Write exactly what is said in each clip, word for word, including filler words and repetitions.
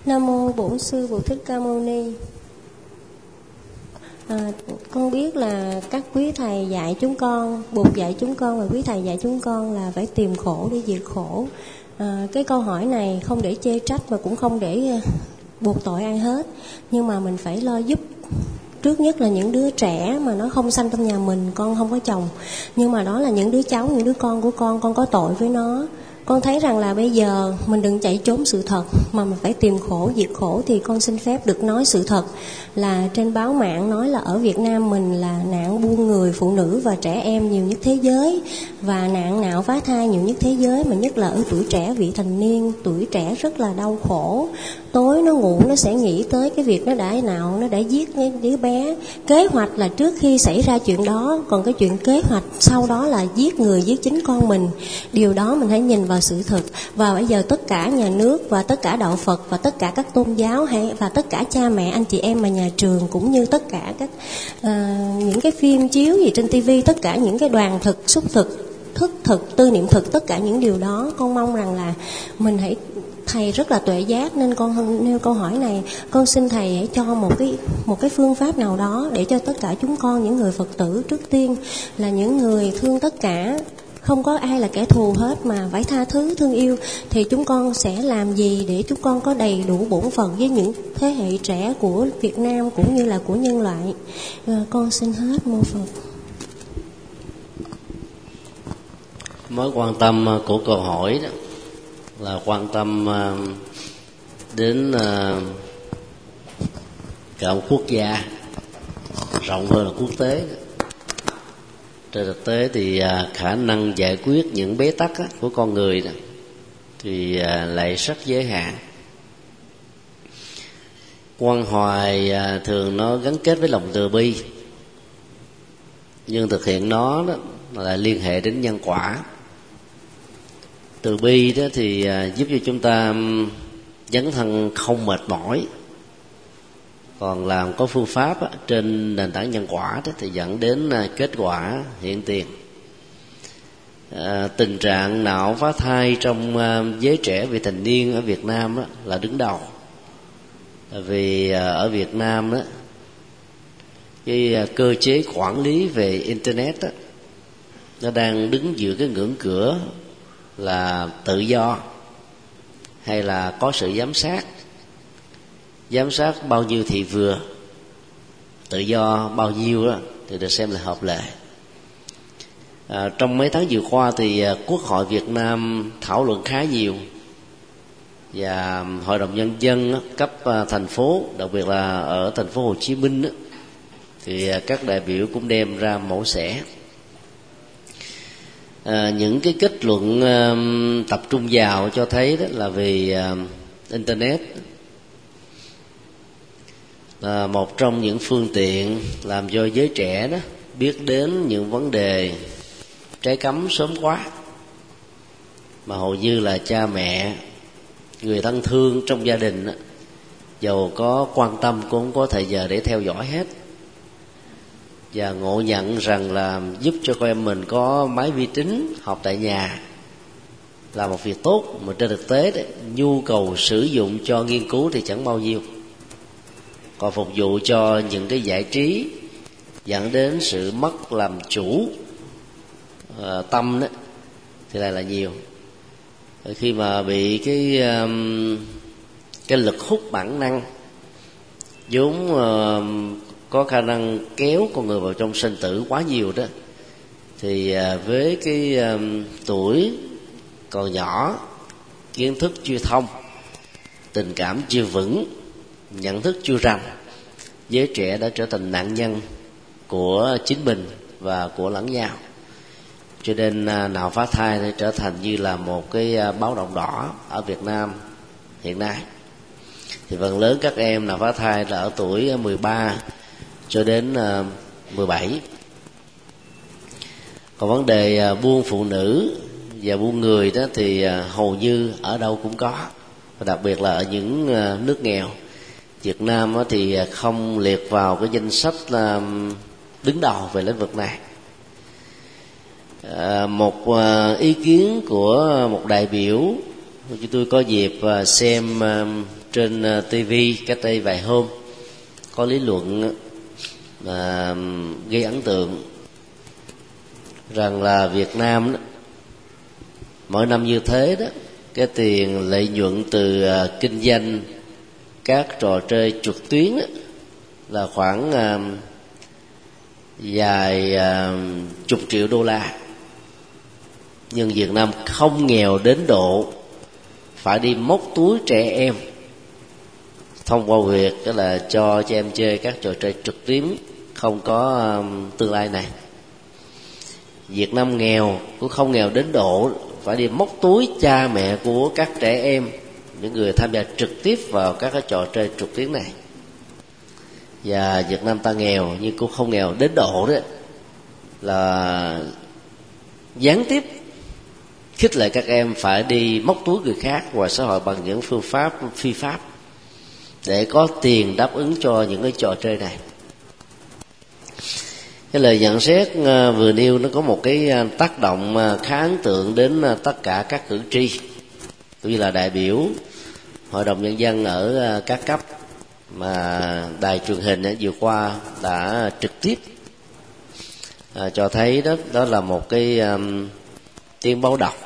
Nam mô Bổn Sư Bổn Thích Ca Mâu Ni. À, con biết là các quý thầy dạy chúng con, Bụt dạy chúng con và quý thầy dạy chúng con là phải tìm khổ để diệt khổ. À, cái câu hỏi này không để chê trách và cũng không để buộc tội ai hết, nhưng mà mình phải lo giúp. Trước nhất là những đứa trẻ mà nó không sanh trong nhà mình, con không có chồng, nhưng mà đó là những đứa cháu, những đứa con của con, con có tội với nó. Con thấy rằng là bây giờ mình đừng chạy trốn sự thật mà mình phải tìm khổ, diệt khổ. Thì con xin phép được nói sự thật là trên báo mạng nói là ở Việt Nam mình là nạn buôn người, phụ nữ và trẻ em nhiều nhất thế giới, và nạn nạo phá thai nhiều nhất thế giới, mà nhất là ở tuổi trẻ, vị thành niên. Tuổi trẻ rất là đau khổ, tối nó ngủ nó sẽ nghĩ tới cái việc nó đã nạo, nó đã giết cái đứa bé. Kế hoạch là trước khi xảy ra chuyện đó, còn cái chuyện kế hoạch sau đó là giết người, giết chính con mình. Điều đó mình hãy nhìn vào sự thật. Và bây giờ tất cả nhà nước và tất cả đạo Phật và tất cả các tôn giáo hay và tất cả cha mẹ, anh chị em và nhà trường, cũng như tất cả các uh, những cái phim chiếu gì trên tivi, tất cả những cái đoàn thực, xúc thực, thức thực, tư niệm thực, tất cả những điều đó, con mong rằng là mình hãy, thầy rất là tuệ giác nên con nêu câu hỏi này. Con xin thầy hãy cho một cái một cái phương pháp nào đó để cho tất cả chúng con, những người Phật tử trước tiên là những người thương tất cả, không có ai là kẻ thù hết mà phải tha thứ thương yêu. Thì chúng con sẽ làm gì để chúng con có đầy đủ bổn phận với những thế hệ trẻ của Việt Nam cũng như là của nhân loại? À, con xin hết mô Phật. Mối quan tâm của câu hỏi đó là quan tâm đến cả một quốc gia, rộng hơn là quốc tế. Trên thực tế thì khả năng giải quyết những bế tắc của con người đó thì lại rất giới hạn. Quan hoài thường nó gắn kết với lòng từ bi, nhưng thực hiện nó đó là liên hệ đến nhân quả. Từ bi đó thì giúp cho chúng ta dấn thân không mệt mỏi, còn làm có phương pháp á, trên nền tảng nhân quả đó, thì dẫn đến kết quả hiện tiền. À, tình trạng nạo phá thai trong uh, giới trẻ vị thành niên ở Việt Nam đó, là đứng đầu. Vì uh, ở Việt Nam đó, cái uh, cơ chế quản lý về internet đó, nó đang đứng giữa cái ngưỡng cửa là tự do hay là có sự giám sát. Giám sát bao nhiêu thì vừa, tự do bao nhiêu đó thì được xem là hợp lệ. À, trong mấy tháng vừa qua thì Quốc hội Việt Nam thảo luận khá nhiều, và Hội đồng Nhân dân cấp thành phố, đặc biệt là ở thành phố Hồ Chí Minh thì các đại biểu cũng đem ra mổ xẻ. À, những cái kết luận uh, tập trung vào cho thấy đó là vì uh, internet là một trong những phương tiện làm cho giới trẻ đó biết đến những vấn đề trái cấm sớm quá, mà hầu như là cha mẹ, người thân thương trong gia đình đó, dầu có quan tâm cũng không có thời giờ để theo dõi hết. Và ngộ nhận rằng là giúp cho con em mình có máy vi tính học tại nhà là một việc tốt, mà trên thực tế đấy, nhu cầu sử dụng cho nghiên cứu thì chẳng bao nhiêu, còn phục vụ cho những cái giải trí dẫn đến sự mất làm chủ uh, tâm đó thì lại là nhiều. Khi mà bị cái um, cái lực hút bản năng vốn uh, có khả năng kéo con người vào trong sinh tử quá nhiều đó, thì với cái um, tuổi còn nhỏ, kiến thức chưa thông, tình cảm chưa vững, nhận thức chưa rành, giới trẻ đã trở thành nạn nhân của chính mình và của lẫn nhau. Cho nên nạo phá thai thì trở thành như là một cái báo động đỏ ở Việt Nam hiện nay. Thì phần lớn các em nạo phá thai là ở tuổi mười ba cho đến mười bảy. Còn vấn đề buôn phụ nữ và buôn người đó thì hầu như ở đâu cũng có, và đặc biệt là ở những nước nghèo. Việt Nam thì không liệt vào cái danh sách đứng đầu về lĩnh vực này. Một ý kiến của một đại biểu, chúng tôi có dịp xem trên ti vi cách đây vài hôm có lý luận mà gây ấn tượng rằng là Việt Nam đó, mỗi năm như thế đó, cái tiền lợi nhuận từ uh, kinh doanh các trò chơi trực tuyến đó, là khoảng uh, vài uh, chục triệu đô la. Nhưng Việt Nam không nghèo đến độ phải đi móc túi trẻ em thông qua việc đó là cho trẻ em chơi các trò chơi trực tuyến không có uh, tương lai này. Việt Nam nghèo cũng không nghèo đến độ phải đi móc túi cha mẹ của các trẻ em, những người tham gia trực tiếp vào các cái trò chơi trực tuyến này. Và Việt Nam ta nghèo nhưng cũng không nghèo đến độ đó là gián tiếp khích lệ các em phải đi móc túi người khác ngoài xã hội bằng những phương pháp phi pháp để có tiền đáp ứng cho những cái trò chơi này. Cái lời nhận xét vừa nêu nó có một cái tác động khá ấn tượng đến tất cả các cử tri, cũng như là đại biểu Hội đồng Nhân dân ở các cấp mà đài truyền hình vừa qua đã trực tiếp à, cho thấy đó đó là một cái um, tiếng báo động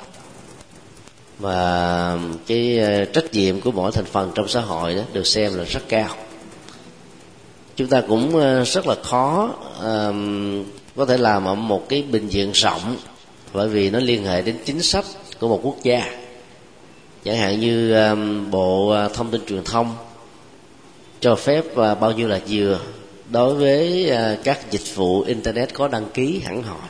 và cái uh, trách nhiệm của mỗi thành phần trong xã hội đó được xem là rất cao. Chúng ta cũng uh, rất là khó uh, có thể làm ở một cái bình diện rộng, bởi vì nó liên hệ đến chính sách của một quốc gia. Chẳng hạn như um, Bộ Thông tin Truyền thông cho phép uh, bao nhiêu là vừa đối với uh, các dịch vụ internet có đăng ký hẳn hoi.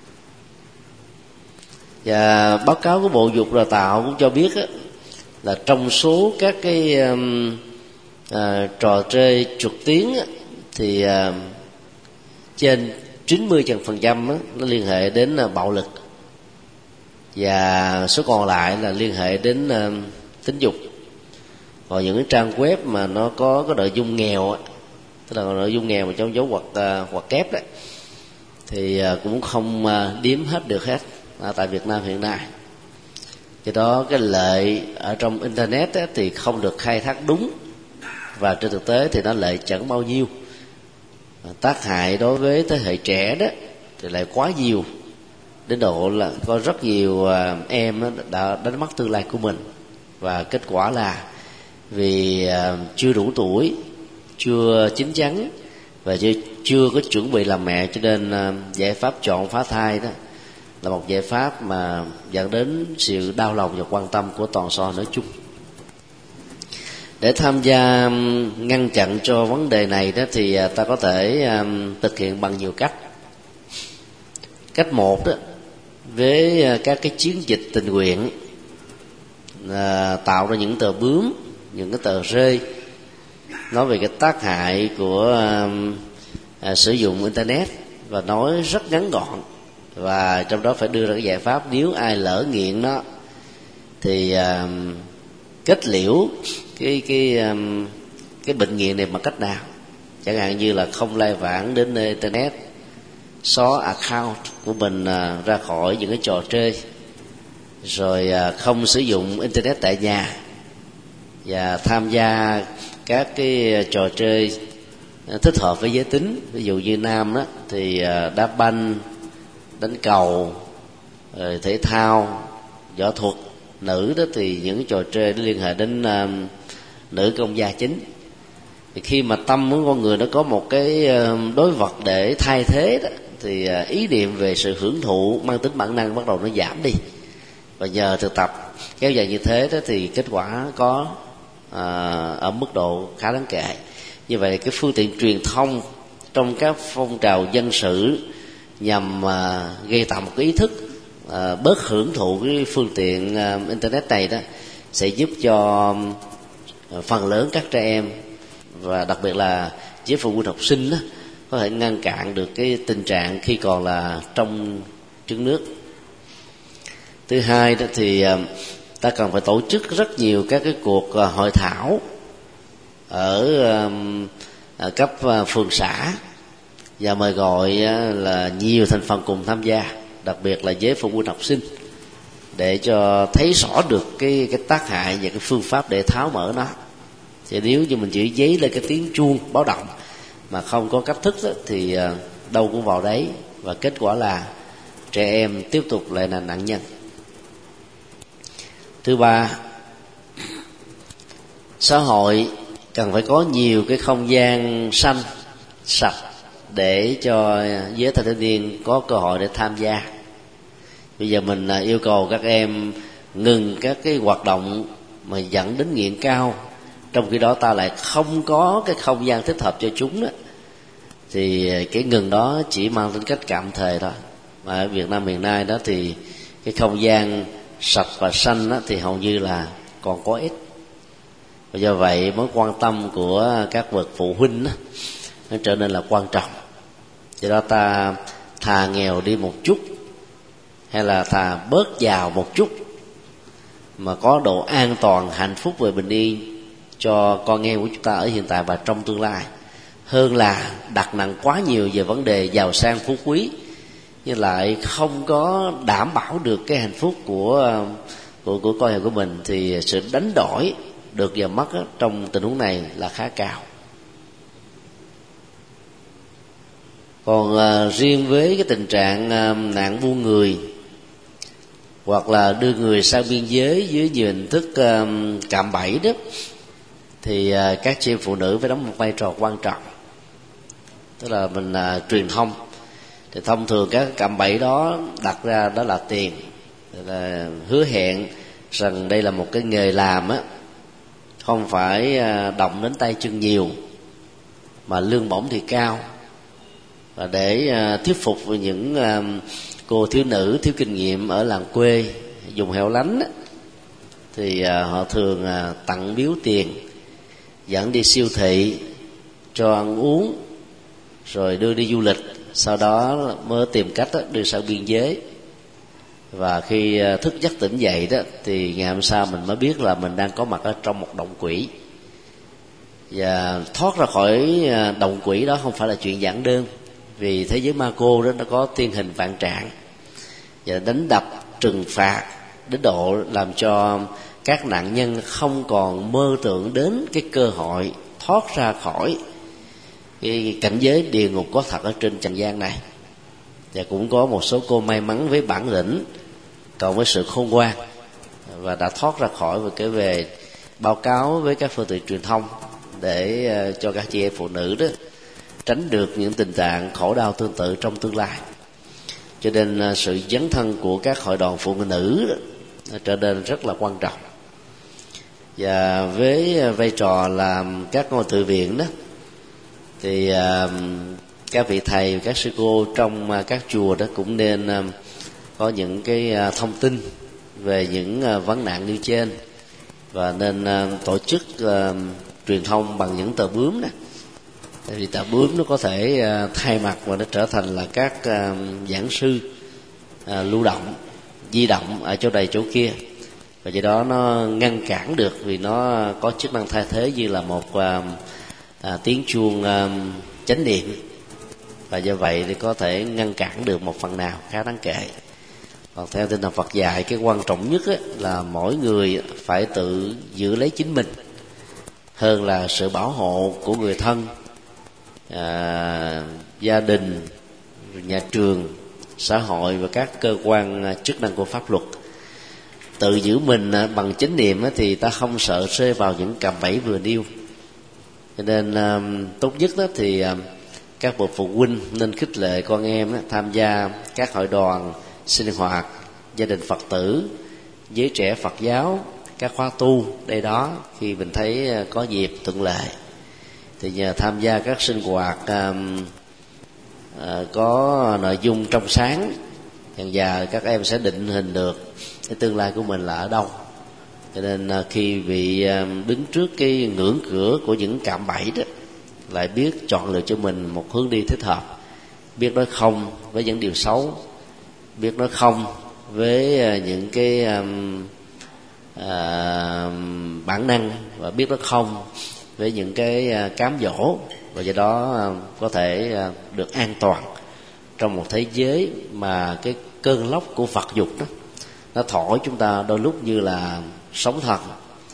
Và báo cáo của Bộ Giáo dục Đào tạo cũng cho biết á, là trong số các cái um, uh, trò chơi trực tuyến á, thì uh, trên chín mươi phần trăm nó liên hệ đến uh, bạo lực, và số còn lại là liên hệ đến uh, tính dục. Còn những cái trang web mà nó có cái nội dung nghèo á, tức là nội dung nghèo mà trong dấu hoặc uh, hoặc kép đấy, thì uh, cũng không uh, điếm hết được hết à, tại Việt Nam hiện nay. Cho đó cái lợi ở trong internet ấy, thì không được khai thác đúng, và trên thực tế thì nó lợi chẳng bao nhiêu. Tác hại đối với thế hệ trẻ đó thì lại quá nhiều, đến độ là có rất nhiều em đã đánh mất tương lai của mình. Và kết quả là vì chưa đủ tuổi, chưa chín chắn và chưa, chưa có chuẩn bị làm mẹ, cho nên giải pháp chọn phá thai đó là một giải pháp mà dẫn đến sự đau lòng và quan tâm của toàn xã hội nói chung. Để tham gia ngăn chặn cho vấn đề này đó thì ta có thể thực hiện bằng nhiều cách. Cách một đó, với các cái chiến dịch tình nguyện, là tạo ra những tờ bướm, những cái tờ rơi nói về cái tác hại của à, sử dụng internet, và nói rất ngắn gọn, và trong đó phải đưa ra cái giải pháp nếu ai lỡ nghiện nó thì à, kết liễu cái cái um, cái bệnh nghiện này bằng cách nào. Chẳng hạn như là không lai vãng đến internet, xóa account của mình uh, ra khỏi những cái trò chơi, rồi uh, không sử dụng internet tại nhà, và tham gia các cái trò chơi thích hợp với giới tính. Ví dụ như nam đó thì uh, đá banh, đánh cầu, rồi thể thao, võ thuật. Nữ đó thì những trò chơi liên hệ đến uh, nữ công gia chính. Thì khi mà tâm của con người nó có một cái uh, đối vật để thay thế đó, thì uh, ý niệm về sự hưởng thụ mang tính bản năng bắt đầu nó giảm đi. Và nhờ thực tập kéo dài như thế đó thì kết quả có uh, ở mức độ khá đáng kể. Như vậy cái phương tiện truyền thông trong các phong trào dân sự nhằm uh, gây tạo một cái ý thức À, bớt hưởng thụ cái phương tiện à, internet này đó, sẽ giúp cho à, phần lớn các trẻ em, và đặc biệt là với phụ huynh học sinh đó, có thể ngăn cản được cái tình trạng khi còn là trong trứng nước. Thứ hai đó thì à, ta cần phải tổ chức rất nhiều các cái cuộc à, hội thảo ở à, cấp à, phường xã, và mời gọi à, là nhiều thành phần cùng tham gia, đặc biệt là với phụ huynh học sinh, để cho thấy rõ được cái cái tác hại và cái phương pháp để tháo mở nó. Thì nếu như mình chỉ giấy lên cái tiếng chuông báo động mà không có cách thức đó, thì đâu cũng vào đấy, và kết quả là trẻ em tiếp tục lại là nạn nhân. Thứ ba, xã hội cần phải có nhiều cái không gian xanh sạch để cho giới thanh thiếu niên có cơ hội để tham gia. Bây giờ mình yêu cầu các em ngừng các cái hoạt động mà dẫn đến nghiện cao, trong khi đó ta lại không có cái không gian thích hợp cho chúng đó, thì cái ngừng đó chỉ mang tính cách tạm thời thôi. Mà ở Việt Nam hiện nay đó thì cái không gian sạch và xanh đó thì hầu như là còn có ít. Và do vậy mối quan tâm của các bậc phụ huynh đó, nó trở nên là quan trọng. Do đó ta thà nghèo đi một chút, hay là thà bớt giàu một chút, mà có độ an toàn, hạnh phúc và bình yên cho con em của chúng ta ở hiện tại và trong tương lai, hơn là đặt nặng quá nhiều về vấn đề giàu sang phú quý, nhưng lại không có đảm bảo được cái hạnh phúc của của của con em của mình. Thì sự đánh đổi được và mất đó, trong tình huống này là khá cao. Còn à, riêng với cái tình trạng à, nạn buôn người hoặc là đưa người sang biên giới dưới nhiều hình thức à, cạm bẫy đó, thì à, các chị em phụ nữ phải đóng một vai trò quan trọng. Tức là mình à, truyền thông. Thì thông thường các cạm bẫy đó đặt ra đó là tiền, là hứa hẹn rằng đây là một cái nghề làm á, không phải à, động đến tay chân nhiều, mà lương bổng thì cao. Và để à, thuyết phục những à, cô thiếu nữ thiếu kinh nghiệm ở làng quê vùng hẻo lánh á, thì à, họ thường à, tặng biếu tiền, dẫn đi siêu thị cho ăn uống, rồi đưa đi du lịch, sau đó mới tìm cách đó, đưa sang biên giới. Và khi à, thức giấc tỉnh dậy đó, thì ngày hôm sau mình mới biết là mình đang có mặt ở trong một động quỷ. Và thoát ra khỏi à, động quỷ đó không phải là chuyện giản đơn, vì thế giới ma cô đó nó có thiên hình vạn trạng và đánh đập trừng phạt đến độ làm cho các nạn nhân không còn mơ tưởng đến cái cơ hội thoát ra khỏi cái cảnh giới địa ngục có thật ở trên trần gian này. Và cũng có một số cô may mắn với bản lĩnh cộng với sự khôn ngoan và đã thoát ra khỏi và kể về báo cáo với các phương tiện truyền thông để cho các chị em phụ nữ đó tránh được những tình trạng khổ đau tương tự trong tương lai. Cho nên sự dấn thân của các hội đoàn phụ nữ đó, trở nên rất là quan trọng. Và với vai trò làm các ngôi tự viện đó, thì uh, các vị thầy, các sư cô trong uh, các chùa đó cũng nên uh, có những cái uh, thông tin về những uh, vấn nạn như trên, và nên uh, tổ chức uh, truyền thông bằng những tờ bướm đó. Tại vì tờ bướm nó có thể uh, thay mặt và nó trở thành là các uh, giảng sư uh, lưu động, di động ở chỗ này chỗ kia, và do đó nó ngăn cản được, vì nó có chức năng thay thế như là một uh, uh, tiếng chuông uh, chánh niệm, và do vậy thì có thể ngăn cản được một phần nào khá đáng kể. Còn theo tinh thần Phật dạy, cái quan trọng nhất ấy, là mỗi người phải tự giữ lấy chính mình hơn là sự bảo hộ của người thân, à, gia đình, nhà trường, xã hội và các cơ quan chức năng của pháp luật. Tự giữ mình bằng chánh niệm thì ta không sợ rơi vào những cạm bẫy vừa nêu. Cho nên tốt nhất đó thì các bậc phụ huynh nên khích lệ con em tham gia các hội đoàn sinh hoạt gia đình Phật tử, giới trẻ Phật giáo, các khóa tu đây đó. Khi mình thấy có dịp thuận lợi thì nhờ tham gia các sinh hoạt uh, uh, có nội dung trong sáng, dần dà các em sẽ định hình được cái tương lai của mình là ở đâu. Cho nên uh, khi bị uh, đứng trước cái ngưỡng cửa của những cạm bẫy đó, lại biết chọn lựa cho mình một hướng đi thích hợp, biết nói không với những điều xấu, biết nói không với uh, những cái um, uh, bản năng, và biết nói không với những cái cám dỗ, và do đó có thể được an toàn trong một thế giới mà cái cơn lốc của vật dục đó nó thổi chúng ta đôi lúc như là sóng thần,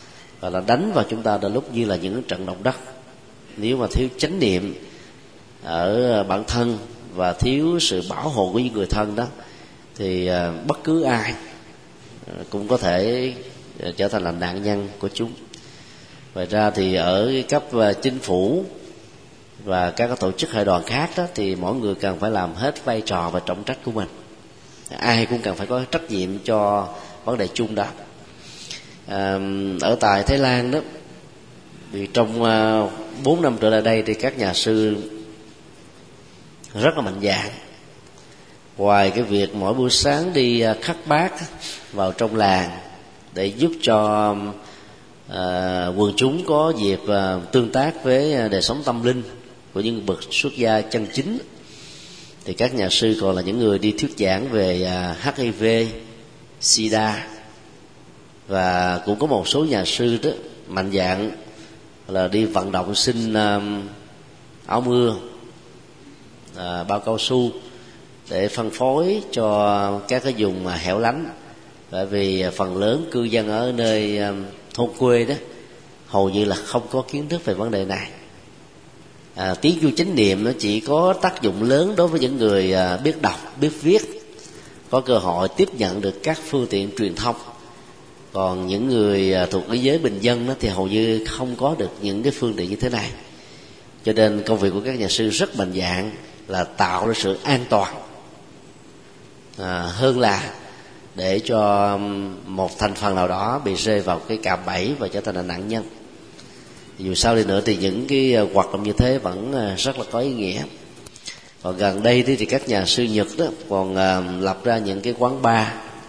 và là đánh vào chúng ta đôi lúc như là những trận động đất. Nếu mà thiếu chánh niệm ở bản thân và thiếu sự bảo hộ của những người thân đó, thì bất cứ ai cũng có thể trở thành là nạn nhân của chúng. Ngoài ra thì ở cấp chính phủ và các tổ chức hệ đoàn khác đó, thì mỗi người cần phải làm hết vai trò và trọng trách của mình. Ai cũng cần phải có trách nhiệm cho vấn đề chung đó. À, ở tại Thái Lan đó, thì trong bốn năm trở lại đây thì các nhà sư rất là mạnh dạn. Ngoài cái việc mỗi buổi sáng đi khắc bát vào trong làng để giúp cho à, quần chúng có dịp à, tương tác với đời sống tâm linh của những bậc xuất gia chân chính, thì các nhà sư còn là những người đi thuyết giảng về à, hát i vê, SIDA. Và cũng có một số nhà sư đó mạnh dạn là đi vận động xin à, áo mưa, à, bao cao su để phân phối cho các cái vùng hẻo lánh. Bởi vì phần lớn cư dân ở nơi thôn quê đó hầu như là không có kiến thức về vấn đề này. À, tiếng chuông chánh niệm nó chỉ có tác dụng lớn đối với những người biết đọc, biết viết, có cơ hội tiếp nhận được các phương tiện truyền thông. Còn những người thuộc cái giới bình dân đó thì hầu như không có được những cái phương tiện như thế này. Cho nên công việc của các nhà sư rất mạnh dạn là tạo ra sự an toàn, à, hơn là để cho một thành phần nào đó bị rơi vào cái cạm bẫy và trở thành là nạn nhân. Dù sao đi nữa thì những cái hoạt động như thế vẫn rất là có ý nghĩa. Còn gần đây thì các nhà sư Nhật đó còn lập ra những cái quán bar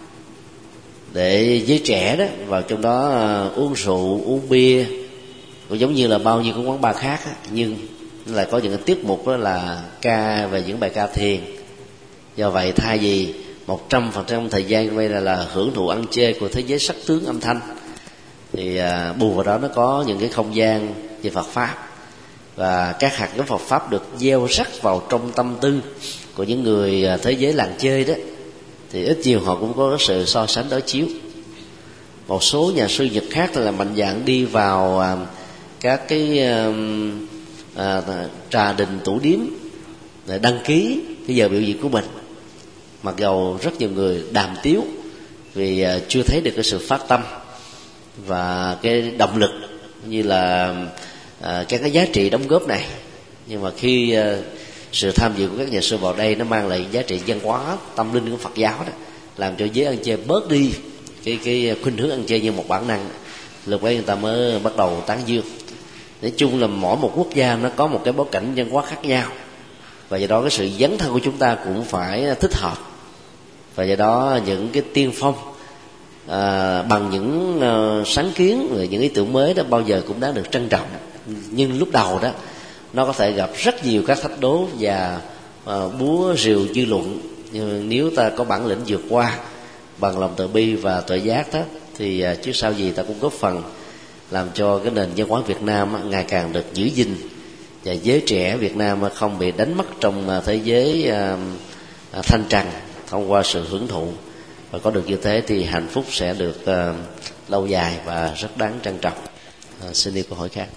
để giới trẻ đó vào trong đó uống rượu, uống bia, cũng giống như là bao nhiêu cái quán bar khác, nhưng lại có những cái tiết mục đó là ca về những bài ca thiền. Do vậy thay vì một trăm phần trăm thời gian đây là, là hưởng thụ ăn chê của thế giới sắc tướng âm thanh, thì à, bù vào đó nó có những cái không gian về Phật pháp, và các hạt giống Phật pháp được gieo rắc vào trong tâm tư của những người à, thế giới làng chơi đó, thì ít nhiều họ cũng có sự so sánh đối chiếu. Một số nhà sư Nhật khác là mạnh dạn đi vào à, các cái à, à, trà đình tủ điếm để đăng ký cái giờ biểu diễn của mình, mặc dầu rất nhiều người đàm tiếu vì uh, chưa thấy được cái sự phát tâm và cái động lực như là uh, các cái giá trị đóng góp này. Nhưng mà khi uh, sự tham dự của các nhà sư vào đây nó mang lại giá trị văn hóa tâm linh của Phật giáo đó, làm cho giới ăn chơi bớt đi cái cái khuynh hướng ăn chơi như một bản năng, lúc ấy người ta mới bắt đầu tán dương. Nói chung là mỗi một quốc gia nó có một cái bối cảnh văn hóa khác nhau, và do đó cái sự dấn thân của chúng ta cũng phải thích hợp. Và do đó những cái tiên phong à, bằng những uh, sáng kiến, những ý tưởng mới đó bao giờ cũng đáng được trân trọng. Nhưng lúc đầu đó nó có thể gặp rất nhiều các thách đố và uh, búa rìu dư luận. Nhưng nếu ta có bản lĩnh vượt qua bằng lòng từ bi và tuệ giác đó, thì uh, trước sau gì ta cũng góp phần làm cho cái nền văn hóa Việt Nam uh, ngày càng được giữ gìn, và giới trẻ Việt Nam uh, không bị đánh mất trong uh, thế giới uh, uh, thanh trần thông qua sự hưởng thụ. Và có được như thế thì hạnh phúc sẽ được uh, lâu dài và rất đáng trân trọng. Uh, xin đi câu hỏi khác.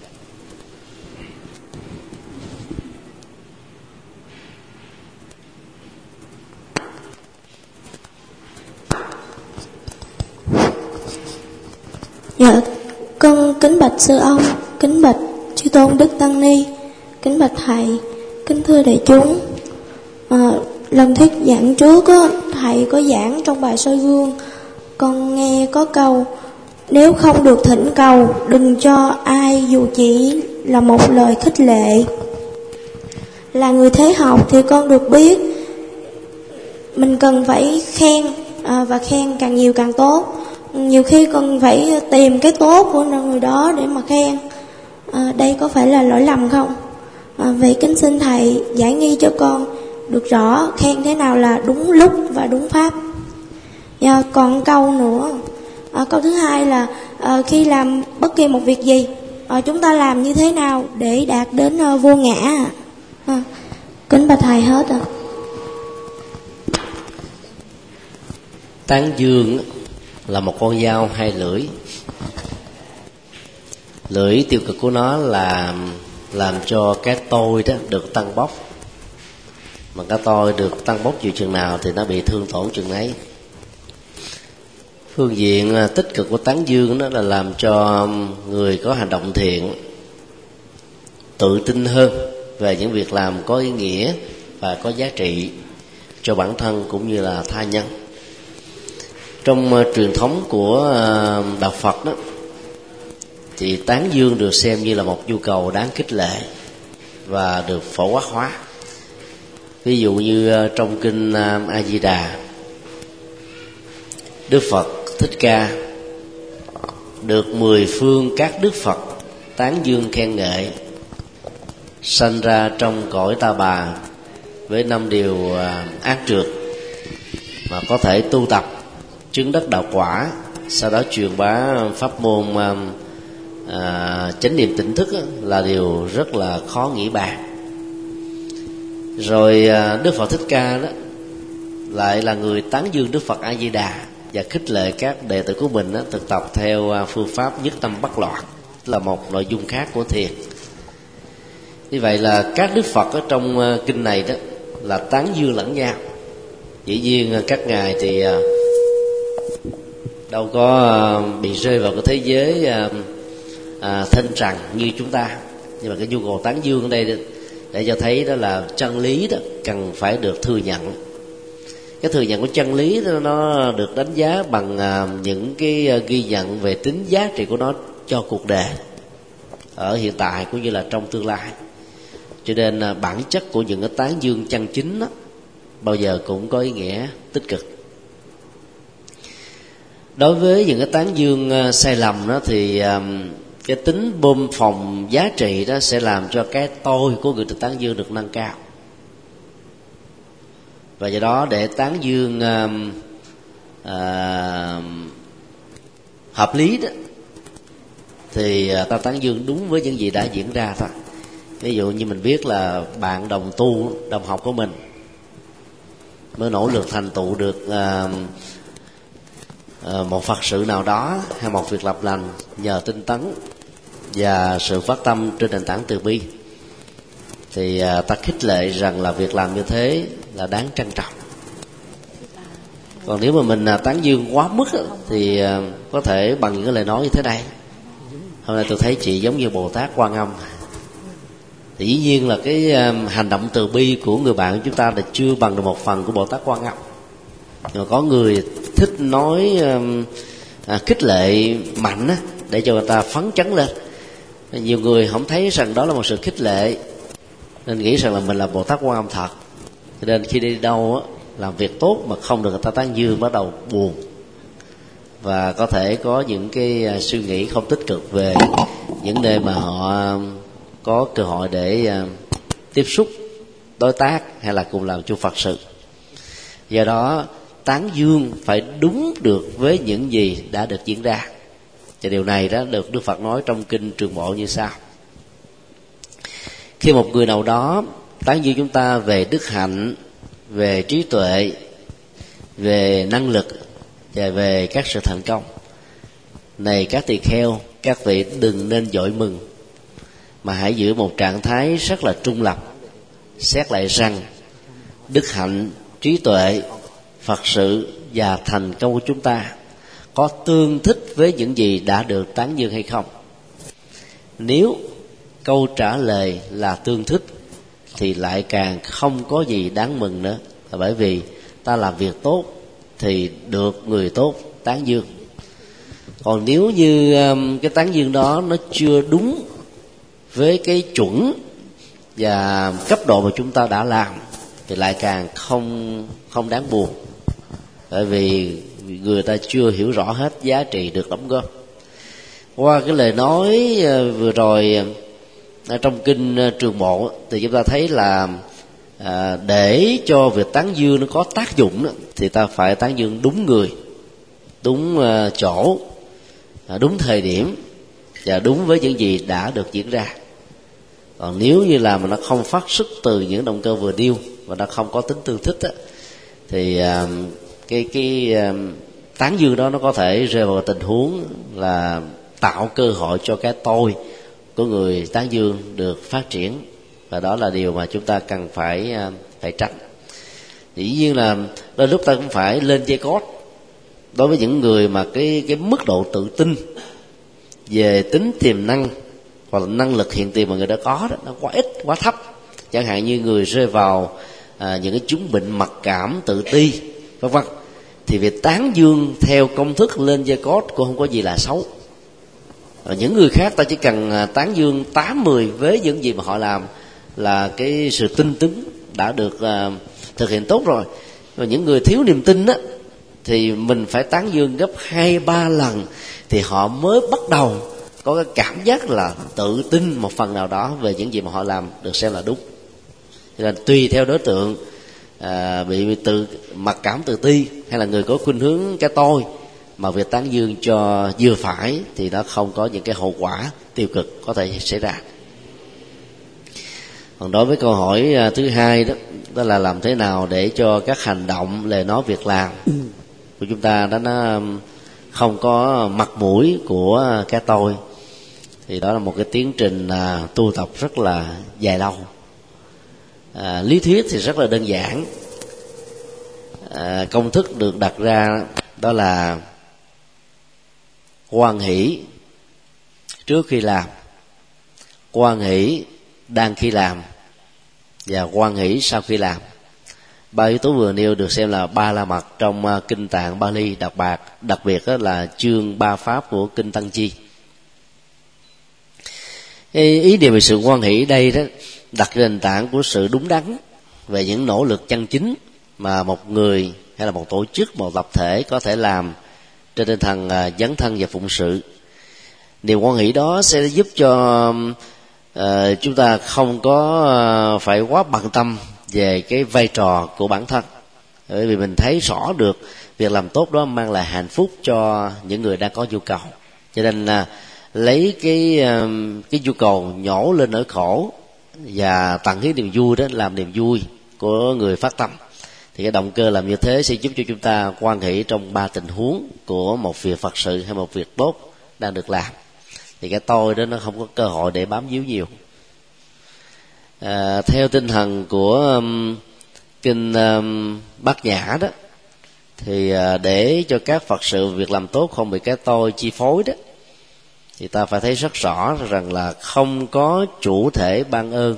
Dạ, con kính bạch sư ông, kính bạch chư tôn đức tăng ni, kính bạch thầy, kính thưa đại chúng. À, lần thuyết giảng trước á, thầy có giảng trong bài soi gương, con nghe có câu: nếu không được thỉnh cầu, đừng cho ai dù chỉ là một lời khích lệ. Là người thế học thì con được biết mình cần phải khen, à, và khen càng nhiều càng tốt. Nhiều khi con phải tìm cái tốt của người đó để mà khen. À, đây có phải là lỗi lầm không? À, vậy kính xin thầy giải nghi cho con được rõ khen thế nào là đúng lúc và đúng pháp. À, còn câu nữa, à, câu thứ hai là à, khi làm bất kỳ một việc gì, à, chúng ta làm như thế nào để đạt đến à, vô ngã. À, kính bạch thầy hết à. Tán dương là một con dao hai lưỡi. Lưỡi tiêu cực của nó là làm cho cái tôi đó được tăng bốc, mà cái tôi được tăng bốc nhiều chừng nào thì nó bị thương tổn chừng ấy. Phương diện tích cực của tán dương đó là làm cho người có hành động thiện tự tin hơn về những việc làm có ý nghĩa và có giá trị cho bản thân cũng như là tha nhân. Trong uh, truyền thống của uh, đạo Phật đó, thì tán dương được xem như là một nhu cầu đáng khích lệ và được phổ quát hóa. Ví dụ như uh, trong kinh uh, A Di Đà, Đức Phật Thích Ca được mười phương các đức Phật tán dương khen ngợi, sanh ra trong cõi Ta Bà với năm điều uh, ác trượt, mà có thể tu tập chứng đắc đạo quả, sau đó truyền bá pháp môn à, chánh niệm tỉnh thức á, là điều rất là khó nghĩ bàn. Rồi à, Đức Phật Thích Ca đó lại là người tán dương Đức Phật A Di Đà và khích lệ các đệ tử của mình đó, thực tập theo phương pháp nhất tâm bất loạn, là một nội dung khác của thiền. Như vậy là các đức Phật ở trong kinh này đó là tán dương lẫn nhau. Dĩ nhiên các ngài thì đâu có bị rơi vào cái thế giới à, thanh trần như chúng ta, nhưng mà cái nhu cầu tán dương ở đây để cho thấy đó là chân lý đó cần phải được thừa nhận. Cái thừa nhận của chân lý đó, nó được đánh giá bằng à, những cái ghi nhận về tính giá trị của nó cho cuộc đời ở hiện tại cũng như là trong tương lai. Cho nên à, bản chất của những cái tán dương chân chính đó, bao giờ cũng có ý nghĩa tích cực. Đối với những cái tán dương uh, sai lầm đó thì um, cái tính bơm phồng giá trị đó sẽ làm cho cái tôi của người được tán dương được nâng cao. Và do đó để tán dương um, uh, hợp lý đó thì uh, ta tán dương đúng với những gì đã diễn ra thôi. Ví dụ như mình biết là bạn đồng tu, đồng học của mình mới nỗ lực thành tựu được uh, một Phật sự nào đó hay một việc lập lành nhờ tinh tấn và sự phát tâm trên nền tảng từ bi, thì ta khích lệ rằng là việc làm như thế là đáng trân trọng. Còn nếu mà mình tán dương quá mức thì có thể bằng những cái lời nói như thế này: hôm nay tôi thấy chị giống như Bồ Tát Quan Âm. Thì dĩ nhiên là cái hành động từ bi của người bạn của chúng ta là chưa bằng được một phần của Bồ Tát Quan Âm. Nhưng mà có người thích nói à, khích lệ mạnh á, để cho người ta phấn chấn lên. Nhiều người không thấy rằng đó là một sự khích lệ, nên nghĩ rằng là mình là Bồ Tát Quan Âm thật. Cho nên khi đi đâu á, làm việc tốt mà không được người ta tán dương, bắt đầu buồn và có thể có những cái suy nghĩ không tích cực về những nơi mà họ có cơ hội để tiếp xúc, đối tác hay là cùng làm chung Phật sự. Do đó tán dương phải đúng được với những gì đã được diễn ra. Và điều này đó được Đức Phật nói trong kinh Trường Bộ như sau: khi một người nào đó tán dương chúng ta về đức hạnh, về trí tuệ, về năng lực và về các sự thành công, này các tỳ kheo, các vị đừng nên vội mừng, mà hãy giữ một trạng thái rất là trung lập, xét lại rằng đức hạnh, trí tuệ, Phật sự và thành công của chúng ta có tương thích với những gì đã được tán dương hay không. Nếu câu trả lời là tương thích thì lại càng không có gì đáng mừng nữa, là bởi vì ta làm việc tốt thì được người tốt tán dương. Còn nếu như um, cái tán dương đó nó chưa đúng với cái chuẩn và cấp độ mà chúng ta đã làm thì lại càng không không đáng buồn, bởi vì người ta chưa hiểu rõ hết giá trị được đóng góp. Qua cái lời nói vừa rồi trong kinh Trường Bộ thì chúng ta thấy là à, để cho việc tán dương nó có tác dụng đó, thì ta phải tán dương đúng người, đúng uh, chỗ, uh, đúng thời điểm và đúng với những gì đã được diễn ra. Còn nếu như là mà nó không phát xuất từ những động cơ vừa điêu và nó không có tính tương thích đó, thì uh, cái cái uh, tán dương đó nó có thể rơi vào tình huống là tạo cơ hội cho cái tôi của người tán dương được phát triển, và đó là điều mà chúng ta cần phải phải tránh. Dĩ nhiên là đôi lúc ta cũng phải lên dây cót đối với những người mà cái cái mức độ tự tin về tính tiềm năng hoặc là năng lực hiện tiền mà người đã có đó, nó quá ít, quá thấp. Chẳng hạn như người rơi vào à, những cái chứng bệnh mặc cảm, tự ti, vân vân, thì việc tán dương theo công thức lên dây cót cũng không có gì là xấu. Và những người khác ta chỉ cần tán dương tám mười với những gì mà họ làm là cái sự tin tướng đã được à, thực hiện tốt rồi. Và những người thiếu niềm tin á, thì mình phải tán dương gấp hai ba lần thì họ mới bắt đầu có cái cảm giác là tự tin một phần nào đó về những gì mà họ làm được xem là đúng. Cho nên tùy theo đối tượng à, bị tự mặc cảm tự ti hay là người có khuynh hướng cái tôi, mà việc tán dương cho vừa phải thì nó không có những cái hậu quả tiêu cực có thể xảy ra. Còn đối với câu hỏi thứ hai đó, đó là làm thế nào để cho các hành động, lời nói, việc làm của chúng ta đó nó không có mặt mũi của cái tôi, thì đó là một cái tiến trình à, tu tập rất là dài lâu. À, lý thuyết thì rất là đơn giản. À, công thức được đặt ra đó là hoan hỷ trước khi làm, hoan hỷ đang khi làm và hoan hỷ sau khi làm. Ba yếu tố vừa nêu được xem là ba la mật trong uh, kinh Tạng Bali, đặc biệt đặc biệt đó là chương ba pháp của kinh Tăng Chi. Cái ý niệm về sự hoan hỷ đây đó đặt nền tảng của sự đúng đắn về những nỗ lực chân chính mà một người hay là một tổ chức, một tập thể có thể làm trên tinh thần uh, dấn thân và phụng sự. Niềm hoan hỷ đó sẽ giúp cho uh, chúng ta không có uh, phải quá bận tâm về cái vai trò của bản thân, bởi vì mình thấy rõ được việc làm tốt đó mang lại hạnh phúc cho những người đang có nhu cầu. Cho nên là lấy cái cái nhu cầu nhổ lên nỗi khổ và tặng cái niềm vui đó làm niềm vui của người phát tâm, thì cái động cơ làm như thế sẽ giúp cho chúng ta hoan hỷ trong ba tình huống của một việc Phật sự hay một việc tốt đang được làm. Thì cái tôi đó nó không có cơ hội để bám víu nhiều. À, theo tinh thần của um, kinh um, Bát Nhã đó, thì uh, để cho các Phật sự việc làm tốt không bị cái tôi chi phối đó, thì ta phải thấy rất rõ rằng là không có chủ thể ban ơn,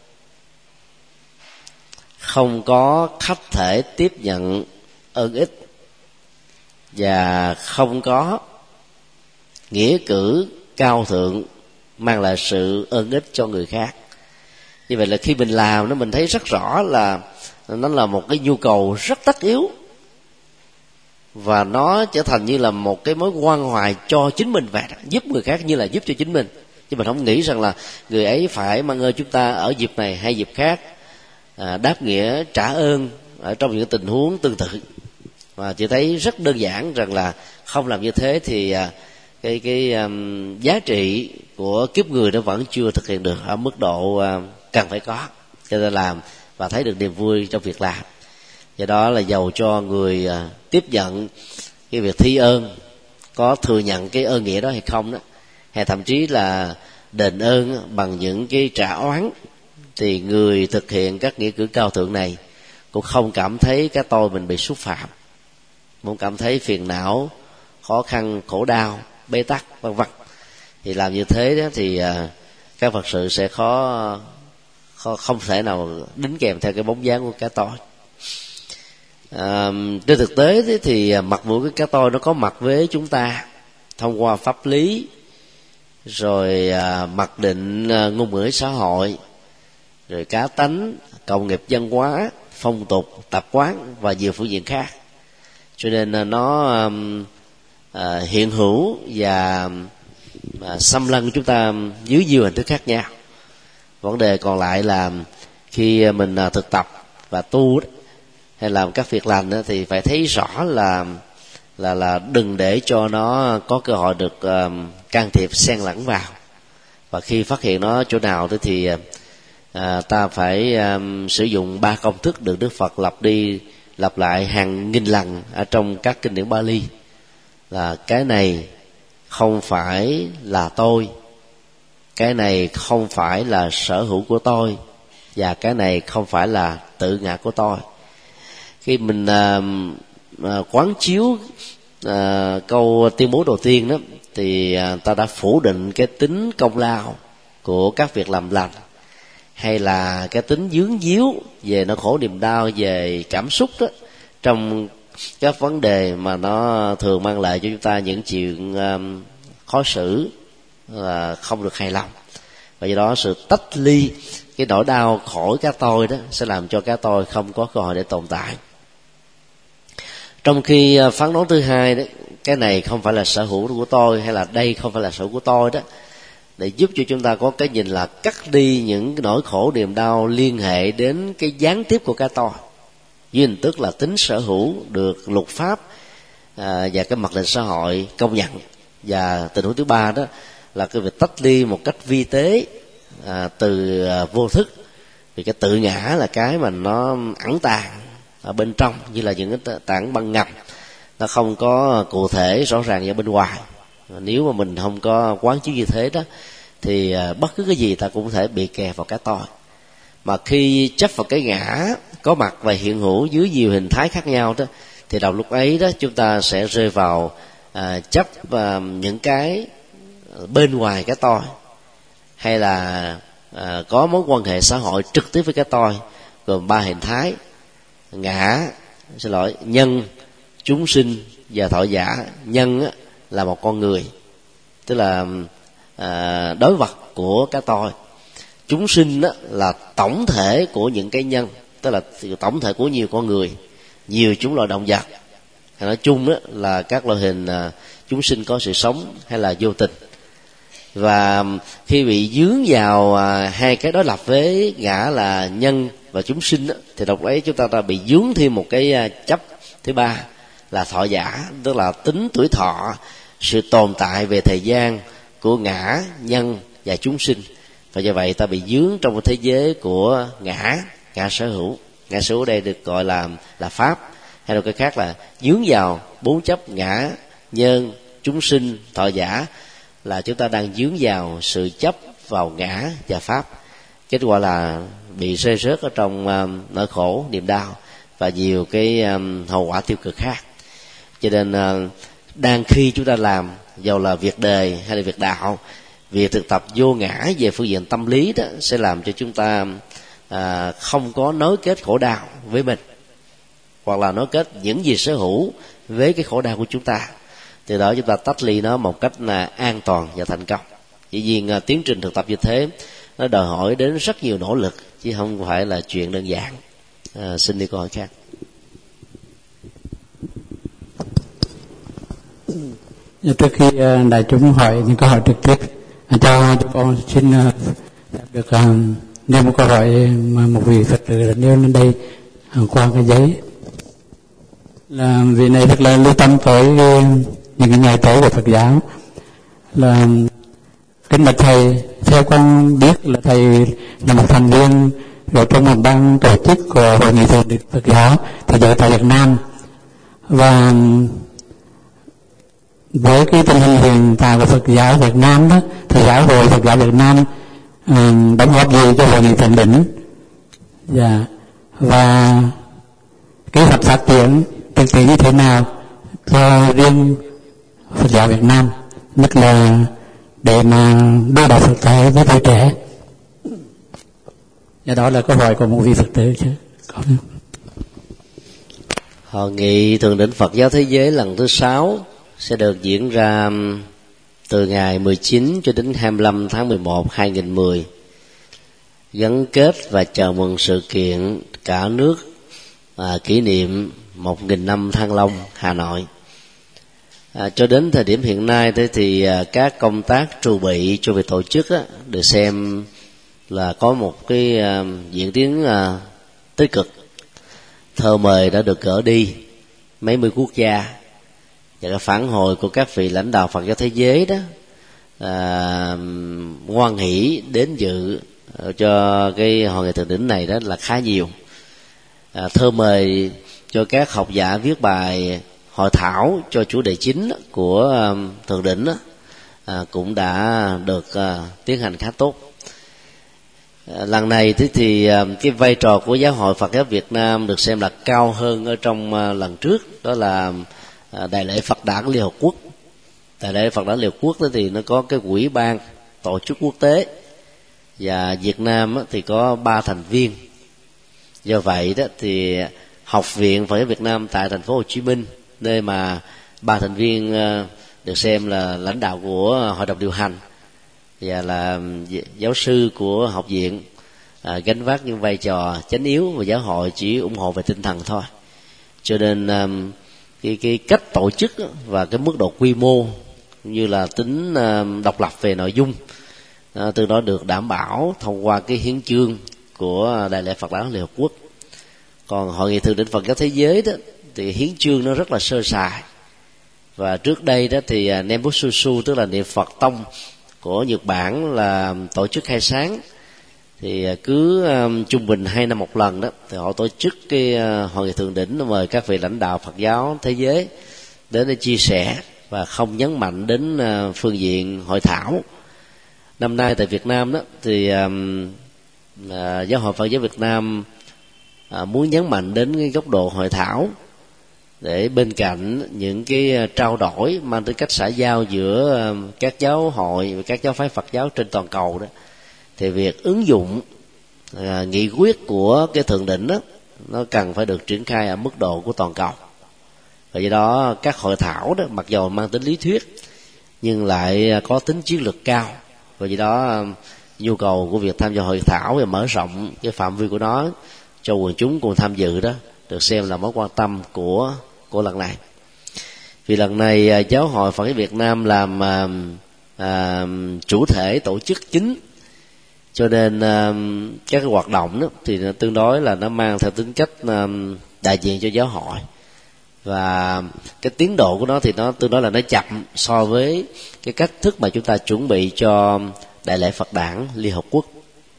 không có khách thể tiếp nhận ơn ích, và không có nghĩa cử cao thượng mang lại sự ơn ích cho người khác. Như vậy là khi mình làm nó, mình thấy rất rõ là nó là một cái nhu cầu rất tất yếu, và nó trở thành như là một cái mối quan hoài cho chính mình vậy đó, giúp người khác như là giúp cho chính mình. Chứ mình không nghĩ rằng là người ấy phải mang ơn chúng ta ở dịp này hay dịp khác, à, đáp nghĩa trả ơn ở trong những tình huống tương tự. Và chỉ thấy rất đơn giản rằng là không làm như thế thì à, cái cái um, giá trị của kiếp người nó vẫn chưa thực hiện được ở mức độ uh, cần phải có, cho nên làm và thấy được niềm vui trong việc làm. Do đó là dầu cho người uh, tiếp nhận cái việc thi ơn có thừa nhận cái ơn nghĩa đó hay không đó, hay thậm chí là đền ơn bằng những cái trả oán, thì người thực hiện các nghĩa cử cao thượng này cũng không cảm thấy cái tôi mình bị xúc phạm, không cảm thấy phiền não, khó khăn, khổ đau, bế tắc, vân vân. Thì làm như thế đó thì uh, các Phật sự sẽ khó, khó không thể nào đính kèm theo cái bóng dáng của cái tôi. À, trên thực tế thì, thì mặt mũi của cái tôi nó có mặt với chúng ta thông qua pháp lý, rồi à, mặc định à, ngôn ngữ xã hội, rồi cá tánh, công nghiệp văn hóa, phong tục, tập quán và nhiều phương diện khác. Cho nên à, nó à, à, hiện hữu và à, xâm lăng chúng ta dưới nhiều hình thức khác nhau. Vấn đề còn lại là khi mình à, thực tập và tu đó, hay làm các việc lành đó, thì phải thấy rõ là là là đừng để cho nó có cơ hội được uh, can thiệp xen lẫn vào. Và khi phát hiện nó chỗ nào đó thì uh, ta phải um, sử dụng ba công thức được Đức Phật lặp đi lặp lại hàng nghìn lần ở trong các kinh điển Bali, là cái này không phải là tôi, cái này không phải là sở hữu của tôi, và cái này không phải là tự ngã của tôi. Khi mình à, à, quán chiếu à, câu tuyên bố đầu tiên đó, thì à, ta đã phủ định cái tính công lao của các việc làm lành, hay là cái tính dướng díu về nỗi khổ niềm đau, về cảm xúc đó, trong các vấn đề mà nó thường mang lại cho chúng ta những chuyện um, khó xử, là không được hài lòng. Và do đó sự tách ly cái nỗi đau khỏi cái tôi đó sẽ làm cho cái tôi không có cơ hội để tồn tại. Trong khi phán đoán thứ hai đó, cái này không phải là sở hữu của tôi, hay là đây không phải là sở hữu của tôi đó, để giúp cho chúng ta có cái nhìn là cắt đi những nỗi khổ niềm đau liên hệ đến cái gián tiếp của cái tôi, với hình thức là tính sở hữu được luật pháp à, và cái mặc định xã hội công nhận. Và tình huống thứ ba đó là cái việc tách ly một cách vi tế à, từ à, vô thức, vì cái tự ngã là cái mà nó ẩn tàng ở bên trong, như là những cái tảng băng ngầm, nó không có cụ thể rõ ràng ở bên ngoài. Nếu mà mình không có quán chiếu như thế đó, thì bất cứ cái gì ta cũng có thể bị kè vào cái tôi. Mà khi chấp vào cái ngã có mặt và hiện hữu dưới nhiều hình thái khác nhau đó, thì đầu lúc ấy đó chúng ta sẽ rơi vào à, chấp à, những cái bên ngoài cái tôi, hay là à, có mối quan hệ xã hội trực tiếp với cái tôi, gồm ba hình thái: ngã, xin lỗi, nhân, chúng sinh và thọ giả. Nhân á, là một con người, tức là à, đối vật của cái tôi. Chúng sinh á, là tổng thể của những cái nhân, tức là tổng thể của nhiều con người, nhiều chủng loại động vật. Hay nói chung đó là các loại hình à, chúng sinh có sự sống hay là vô tình. Và khi bị dướng vào à, hai cái đối lập với ngã là nhân và chúng sinh đó, thì độc ấy chúng ta đã bị dướng thêm một cái à, chấp thứ ba là thọ giả, tức là tính tuổi thọ, sự tồn tại về thời gian của ngã, nhân và chúng sinh. Và do vậy ta bị dướng trong một thế giới của ngã, ngã sở hữu. Ngã sở hữu đây được gọi là là pháp, hay là cái khác là dướng vào bốn chấp ngã, nhân, chúng sinh, thọ giả, là chúng ta đang dướng vào sự chấp vào ngã và pháp. Kết quả là bị rơi rớt ở trong um, nỗi khổ, niềm đau và nhiều cái um, hậu quả tiêu cực khác. Cho nên uh, đang khi chúng ta làm, dầu là việc đời hay là việc đạo, việc thực tập vô ngã về phương diện tâm lý đó sẽ làm cho chúng ta à, không có nối kết khổ đau với mình, hoặc là nối kết những gì sở hữu với cái khổ đau của chúng ta. Từ đó chúng ta tách ly nó một cách là an toàn và thành công. Dĩ nhiên à, tiến trình thực tập như thế nó đòi hỏi đến rất nhiều nỗ lực, chứ không phải là chuyện đơn giản. À, xin đi câu hỏi khác. Trước khi đại chúng hỏi những câu hỏi trực tiếp, cho chúng con xin được uh, nêu một câu hỏi mà một vị Phật tử đã nêu lên đây uh, qua cái giấy. Là vị này thật là lưu tâm tới uh, những cái ngày tối của Phật giáo. Là kính bạch thầy, theo con biết là thầy là một thành viên rồi trong một ban tổ chức của Hội nghị Thượng đỉnh Phật giáo Thế giới tại Việt Nam, và với cái tình hình hiện tại của Phật giáo Việt Nam đó, thì giáo hội Phật giáo Việt Nam um, đóng góp gì cho Hội nghị Thượng đỉnh? Dạ. Và kế hoạch phát triển thực tế như thế nào cho riêng Phật giáo Việt Nam, nhất là để mà đưa đạo Phật giáo với tuổi trẻ? Dạ, đó là câu hỏi của một vị Phật tử chứ. Có không? Hội nghị Thượng đỉnh Phật giáo Thế giới lần thứ sáu sẽ được diễn ra từ ngày mười chín cho đến hai mươi lăm tháng mười một năm hai nghìn không trăm mười, gắn kết và chào mừng sự kiện cả nước à, kỷ niệm một nghìn năm Thăng Long, Hà Nội. À, cho đến thời điểm hiện nay thế thì à, các công tác chuẩn bị cho việc tổ chức á, được xem là có một cái à, diễn tiến à, tích cực. Thơ mời đã được gỡ đi mấy mươi quốc gia, và cái phản hồi của các vị lãnh đạo Phật giáo thế giới đó à, ngoan hỷ đến dự cho cái hội nghị thượng đỉnh này đó là khá nhiều. À, thơ mời cho các học giả viết bài hội thảo cho chủ đề chính của um, thượng đỉnh đó, à, cũng đã được à, tiến hành khá tốt. À, lần này thì, thì à, cái vai trò của Giáo hội Phật giáo Việt Nam được xem là cao hơn ở trong à, lần trước, đó là à, Đại lễ Phật đản Liên Hợp Quốc. Đại lễ Phật đản Liên Hợp Quốc đó thì nó có cái ủy ban tổ chức quốc tế, và Việt Nam thì có ba thành viên. Do vậy đó thì Học viện Phật giáo Việt Nam tại thành phố Hồ Chí Minh, nơi mà ba thành viên được xem là lãnh đạo của hội đồng điều hành và là giáo sư của học viện, à, gánh vác những vai trò chánh yếu, và giáo hội chỉ ủng hộ về tinh thần thôi. Cho nên um, cái, cái cách tổ chức và cái mức độ quy mô cũng như là tính um, độc lập về nội dung à, từ đó được đảm bảo thông qua cái hiến chương của Đại lễ Phật đản Liên Hợp Quốc. Còn Hội nghị thượng đỉnh Phật giáo thế giới đó thì hiến chương nó rất là sơ sài, và trước đây đó thì Nembutsusu, tức là niệm Phật tông của Nhật Bản, là tổ chức khai sáng. Thì cứ um, trung bình hai năm một lần đó thì họ tổ chức cái uh, hội nghị thượng đỉnh, mời các vị lãnh đạo Phật giáo thế giới đến để chia sẻ, và không nhấn mạnh đến uh, phương diện hội thảo. Năm nay tại Việt Nam đó thì um, uh, Giáo hội Phật giáo Việt Nam uh, muốn nhấn mạnh đến cái góc độ hội thảo, để bên cạnh những cái trao đổi mang tính cách xã giao giữa các giáo hội và các giáo phái Phật giáo trên toàn cầu đó, thì việc ứng dụng à, nghị quyết của cái thượng đỉnh đó, nó cần phải được triển khai ở mức độ của toàn cầu. Và do đó các hội thảo đó mặc dù mang tính lý thuyết nhưng lại có tính chiến lược cao, và do đó nhu cầu của việc tham gia hội thảo và mở rộng cái phạm vi của nó cho quần chúng cùng tham dự đó được xem là mối quan tâm của của lần này. Vì lần này Giáo hội Phật giáo Việt Nam làm à, à, chủ thể tổ chức chính, cho nên à, các cái hoạt động đó thì nó tương đối là nó mang theo tính cách à, đại diện cho giáo hội, và cái tiến độ của nó thì nó tương đối là nó chậm so với cái cách thức mà chúng ta chuẩn bị cho Đại lễ Phật đản Liên Hợp Quốc.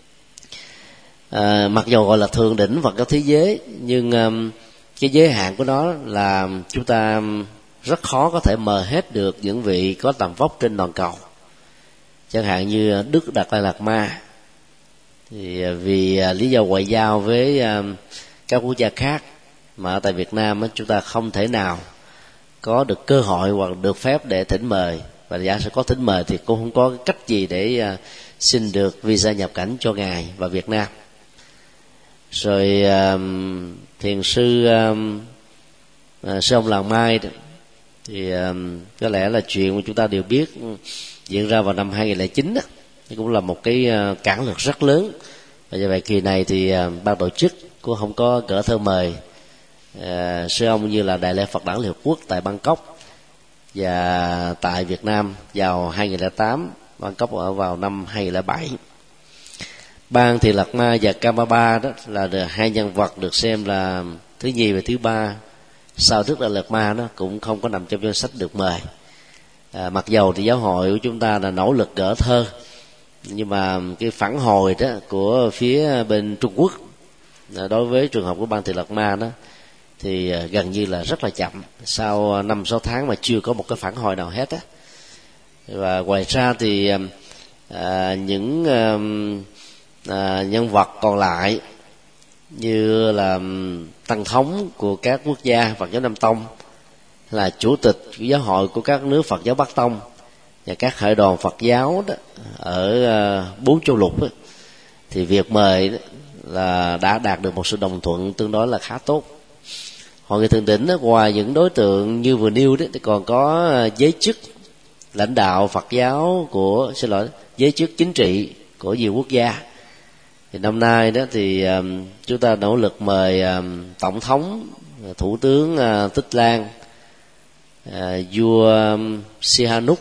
À, mặc dù gọi là thượng đỉnh Phật giáo thế giới, nhưng à, cái giới hạn của nó là chúng ta rất khó có thể mời hết được những vị có tầm vóc trên toàn cầu. Chẳng hạn như Đức Đạt Lai Lạt Ma, thì vì lý do ngoại giao với các quốc gia khác mà tại Việt Nam chúng ta không thể nào có được cơ hội hoặc được phép để thỉnh mời, và giả sử có thỉnh mời thì cũng không có cách gì để xin được visa nhập cảnh cho ngài vào Việt Nam. Rồi thiền sư uh, sư ông Làng Mai đó, thì uh, có lẽ là chuyện mà chúng ta đều biết diễn ra vào năm hai nghìn lẻ chín đó, cũng là một cái uh, cản lực rất lớn. Và do vậy kỳ này thì uh, ban tổ chức cũng không có cỡ thơ mời uh, sư ông như là Đại lễ Phật đản Liên Hợp Quốc tại Bangkok, và tại Việt Nam vào hai nghìn lẻ tám, Bangkok ở vào năm hai nghìn lẻ bảy. Ban Thiện Lạt Ma và Kamapa đó là hai nhân vật được xem là thứ nhì và thứ ba sau Đức Đạt Lai Lạt Ma, nó cũng không có nằm trong danh sách được mời. À, mặc dầu thì giáo hội của chúng ta là nỗ lực gỡ thơ, nhưng mà cái phản hồi đó của phía bên Trung Quốc đối với trường hợp của Ban Thiện Lạt Ma đó thì gần như là rất là chậm, sau năm sáu tháng mà chưa có một cái phản hồi nào hết á. Và ngoài ra thì à, những à, À, nhân vật còn lại như là tăng thống của các quốc gia Phật giáo Nam Tông, là chủ tịch của giáo hội của các nước Phật giáo Bắc Tông, và các hội đoàn Phật giáo đó ở uh, bốn châu lục đó, thì việc mời đó là đã đạt được một sự đồng thuận tương đối là khá tốt. Hội nghị thượng đỉnh đó, ngoài những đối tượng như vừa nêu đó, thì còn có giới chức lãnh đạo Phật giáo của xin lỗi giới chức chính trị của nhiều quốc gia. Thì năm nay đó thì um, chúng ta nỗ lực mời um, tổng thống, thủ tướng uh, Tích Lan, uh, vua um, Sihanouk,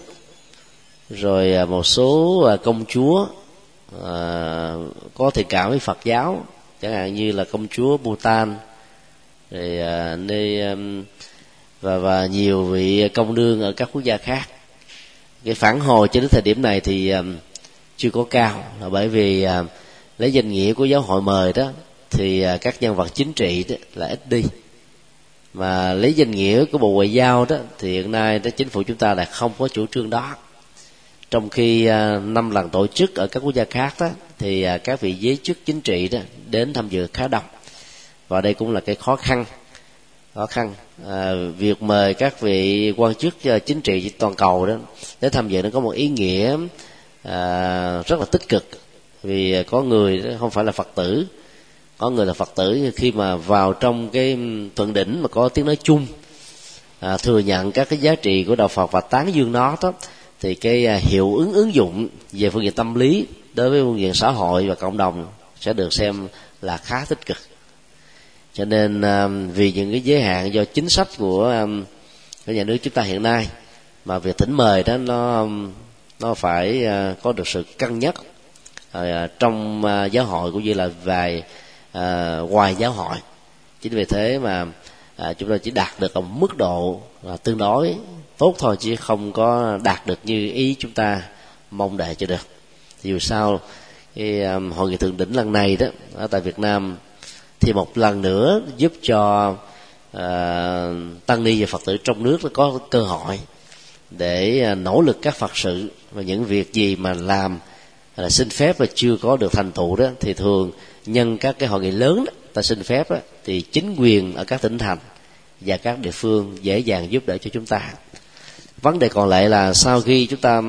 rồi uh, một số uh, công chúa uh, có thiện cảm với Phật giáo, chẳng hạn như là công chúa Bhutan, rồi uh, nơi um, và và nhiều vị công nương ở các quốc gia khác. Cái phản hồi cho đến thời điểm này thì um, chưa có cao, là bởi vì uh, lấy danh nghĩa của giáo hội mời đó thì các nhân vật chính trị đó là ít đi, mà lấy danh nghĩa của Bộ Ngoại giao đó thì hiện nay đó chính phủ chúng ta là không có chủ trương đó. trong khi năm lần tổ chức ở các quốc gia khác đó, thì các vị giới chức chính trị đó đến tham dự khá đông, và đây cũng là cái khó khăn khó khăn à, việc mời các vị quan chức chính trị toàn cầu đó đến tham dự nó có một ý nghĩa à, rất là tích cực, vì có người không phải là Phật tử, có người là Phật tử, khi mà vào trong cái thượng đỉnh mà có tiếng nói chung, à, thừa nhận các cái giá trị của đạo Phật và tán dương nó đó, thì cái hiệu ứng ứng dụng về phương diện tâm lý đối với phương diện xã hội và cộng đồng sẽ được xem là khá tích cực. Cho nên vì những cái giới hạn do chính sách của cái nhà nước chúng ta hiện nay, mà việc thỉnh mời đó nó nó phải có được sự cân nhắc trong giáo hội cũng như là về ngoài giáo hội. Chính vì thế mà chúng ta chỉ đạt được ở mức độ tương đối tốt thôi, chứ không có đạt được như ý chúng ta mong đợi cho được. Dù sao cái hội nghị thượng đỉnh lần này đó ở tại Việt Nam thì một lần nữa giúp cho uh, tăng ni và Phật tử trong nước có cơ hội để uh, nỗ lực các Phật sự, và những việc gì mà làm là xin phép và chưa có được thành tựu đó, thì thường nhân các cái hội nghị lớn đó, ta xin phép đó, thì chính quyền ở các tỉnh thành và các địa phương dễ dàng giúp đỡ cho chúng ta. Vấn đề còn lại là sau khi chúng ta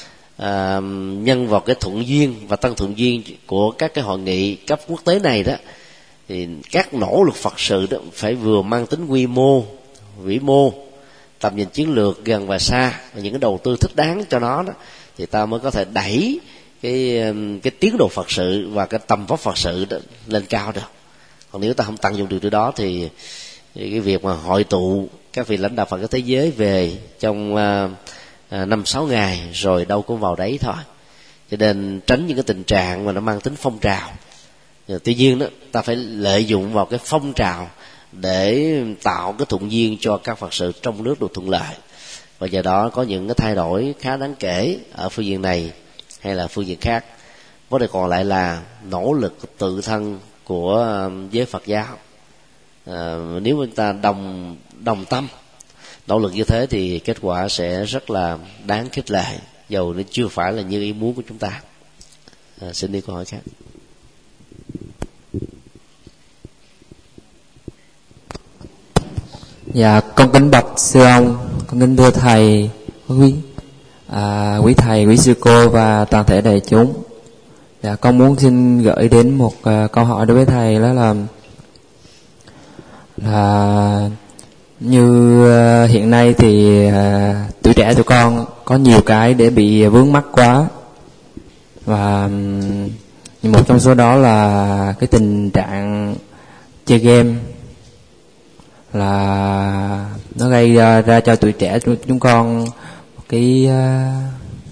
à, nhân vào cái thuận duyên và tăng thuận duyên của các cái hội nghị cấp quốc tế này đó, thì các nỗ lực Phật sự đó phải vừa mang tính quy mô, vĩ mô, tầm nhìn chiến lược gần và xa, và những cái đầu tư thích đáng cho nó đó, thì ta mới có thể đẩy cái cái tiến độ Phật sự và cái tầm vóc Phật sự đó lên cao được. Còn nếu ta không tận dụng được từ đó thì cái việc mà hội tụ các vị lãnh đạo Phật giáo thế giới về trong năm sáu ngày rồi đâu cũng vào đấy thôi. Cho nên tránh những cái tình trạng mà nó mang tính phong trào. Tuy nhiên đó, ta phải lợi dụng vào cái phong trào để tạo cái thuận duyên cho các Phật sự trong nước được thuận lợi, và do đó có những cái thay đổi khá đáng kể ở phương diện này hay là phương diện khác. Vấn đề còn lại là nỗ lực tự thân của giới Phật giáo. À, nếu chúng ta đồng đồng tâm nỗ lực như thế thì kết quả sẽ rất là đáng khích lệ, dầu nó chưa phải là như ý muốn của chúng ta. À, xin đi câu hỏi khác. Dạ, con kính bạch sư ông, con kính thưa thầy, quý à, quý thầy, quý sư cô và toàn thể đại chúng. Dạ, con muốn xin gửi đến một uh, câu hỏi đối với thầy, đó là là như uh, hiện nay thì uh, tuổi trẻ tụi con có nhiều cái để bị vướng mắc quá, và um, một trong số đó là cái tình trạng chơi game, là nó gây ra, ra cho tuổi trẻ chúng con một cái uh,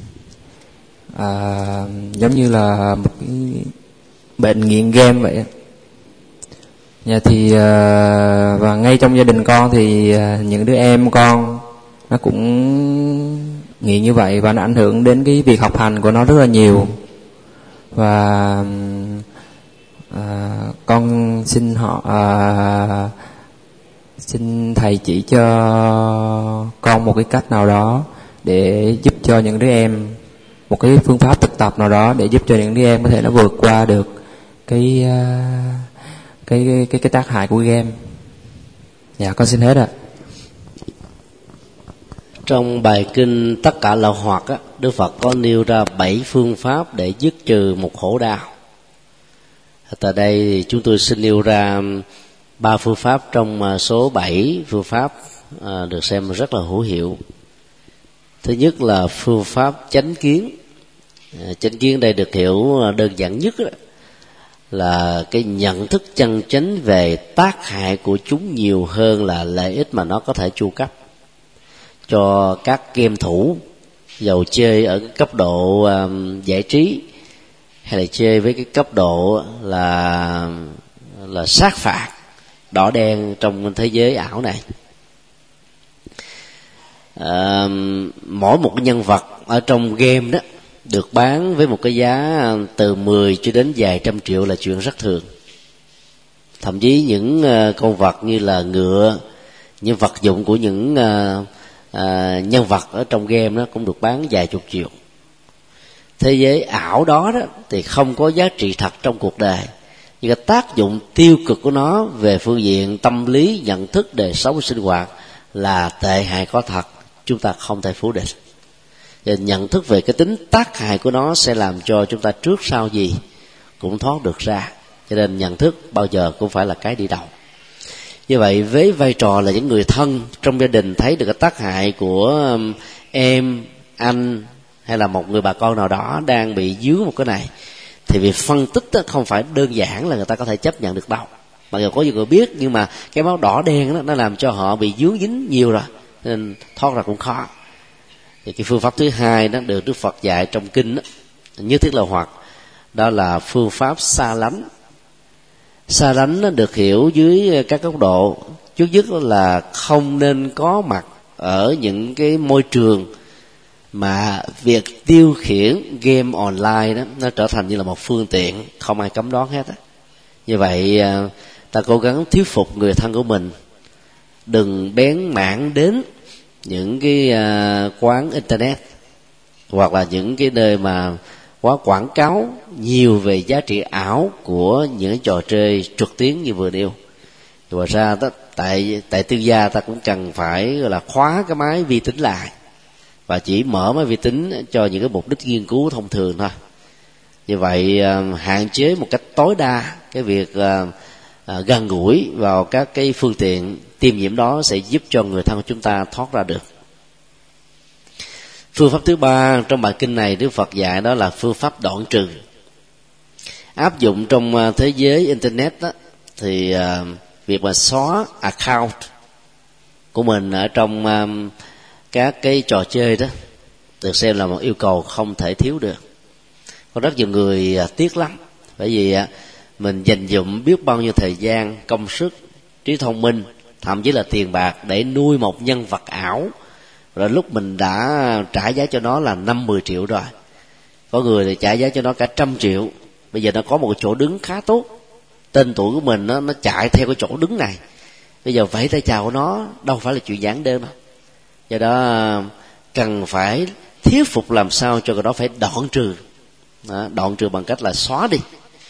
uh, giống như là một cái bệnh nghiện game vậy. Dạ thì uh, và ngay trong gia đình con thì uh, những đứa em con nó cũng nghiện như vậy, và nó ảnh hưởng đến cái việc học hành của nó rất là nhiều. Và uh, con xin họ uh, xin thầy chỉ cho con một cái cách nào đó để giúp cho những đứa em, một cái phương pháp thực tập nào đó để giúp cho những đứa em có thể nó vượt qua được cái cái cái cái, cái tác hại của game. Dạ, con xin hết ạ. Trong bài kinh Tất Cả Lậu Hoặc á, Đức Phật có nêu ra bảy phương pháp để dứt trừ một khổ đau. Tại đây chúng tôi xin nêu ra ba phương pháp trong số bảy phương pháp được xem rất là hữu hiệu. Thứ nhất là phương pháp chánh kiến. Chánh kiến đây được hiểu đơn giản nhất là cái nhận thức chân chánh về tác hại của chúng nhiều hơn là lợi ích mà nó có thể chu cấp cho các game thủ, dầu chơi ở cái cấp độ um, giải trí hay là chơi với cái cấp độ là là sát phạt đỏ đen trong thế giới ảo này. À, mỗi một nhân vật ở trong game đó được bán với một cái giá từ mười cho đến vài trăm triệu là chuyện rất thường. Thậm chí những uh, con vật như là ngựa, những vật dụng của những uh, uh, nhân vật ở trong game đó cũng được bán vài chục triệu. thế giới ảo đó, đó thì không có giá trị thật trong cuộc đời, nhưng cái tác dụng tiêu cực của nó về phương diện tâm lý, nhận thức, đời sống, sinh hoạt là tệ hại có thật, chúng ta không thể phủ định. Và nhận thức về cái tính tác hại của nó sẽ làm cho chúng ta trước sau gì cũng thoát được ra. Cho nên nhận thức bao giờ cũng phải là cái đi đầu. Như vậy với vai trò là những người thân trong gia đình thấy được cái tác hại của em, anh hay là một người bà con nào đó đang bị dướng một cái này, thì việc phân tích đó không phải đơn giản là người ta có thể chấp nhận được đâu. Mặc dù có nhiều người biết, nhưng mà cái máu đỏ đen đó, nó làm cho họ bị dướng dính nhiều rồi, nên thoát ra cũng khó. Thì cái phương pháp thứ hai đó được Đức Phật dạy trong kinh đó, nhất thiết là hoặc, đó là phương pháp xa lánh. Xa lánh nó được hiểu dưới các góc độ. Trước nhất là không nên có mặt ở những cái môi trường mà việc tiêu khiển game online đó nó trở thành như là một phương tiện không ai cấm đoán hết á. Như vậy ta cố gắng thuyết phục người thân của mình đừng bén mảng đến những cái quán internet hoặc là những cái nơi mà quá quảng cáo nhiều về giá trị ảo của những trò chơi trực tuyến như vừa nêu. Ngoài ra đó, tại tại tư gia ta cũng cần phải gọi là khóa cái máy vi tính lại và chỉ mở máy vi tính cho những cái mục đích nghiên cứu thông thường thôi. Như vậy hạn chế một cách tối đa cái việc gần gũi vào các cái phương tiện tiêm nhiễm đó sẽ giúp cho người thân của chúng ta thoát ra được. Phương pháp thứ ba trong bài kinh này Đức Phật dạy đó là phương pháp đoạn trừ. Áp dụng trong thế giới internet đó, thì việc mà xóa account của mình ở trong các cái trò chơi đó được xem là một yêu cầu không thể thiếu được. Có rất nhiều người tiếc lắm, bởi vì mình dành dụm biết bao nhiêu thời gian, công sức, trí thông minh, thậm chí là tiền bạc để nuôi một nhân vật ảo, rồi lúc mình đã trả giá cho nó là năm mười triệu rồi. Có người thì trả giá cho nó cả trăm triệu. Bây giờ nó có một chỗ đứng khá tốt, tên tuổi của mình nó, nó chạy theo cái chỗ đứng này. Bây giờ vẫy tay chào của nó đâu phải là chuyện giản đơn đâu. Do đó cần phải thuyết phục làm sao cho cái đó phải đoạn trừ. Đó, đoạn trừ bằng cách là xóa đi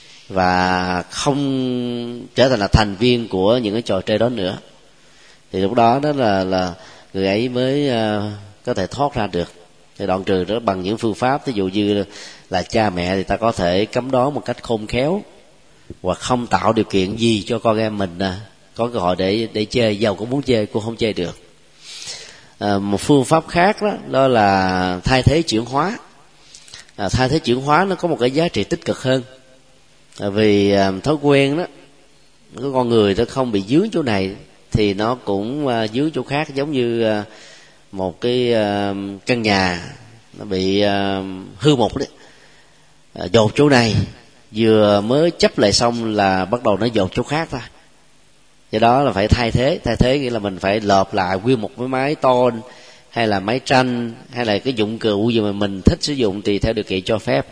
và không trở thành là thành viên của những cái trò chơi đó nữa. Thì lúc đó đó là là người ấy mới uh, có thể thoát ra được. Thì đoạn trừ đó bằng những phương pháp, ví dụ như là cha mẹ thì ta có thể cấm đoán một cách khôn khéo, hoặc không tạo điều kiện gì cho con em mình uh, có cơ hội để để chơi, giàu cũng muốn chơi cũng không chơi được. Uh, một phương pháp khác đó, đó là thay thế chuyển hóa. Uh, thay thế chuyển hóa nó có một cái giá trị tích cực hơn, uh, vì uh, thói quen đó, cái con người nó không bị dướng chỗ này thì nó cũng uh, dướng chỗ khác. Giống như uh, một cái uh, căn nhà nó bị uh, hư mục đấy, uh, dột chỗ này vừa mới chấp lại xong là bắt đầu nó dột chỗ khác thôi. Do đó là phải thay thế. Thay thế nghĩa là mình phải lợp lại nguyên một cái máy tôn hay là máy tranh hay là cái dụng cụ gì mà mình thích sử dụng tùy theo điều kiện cho phép.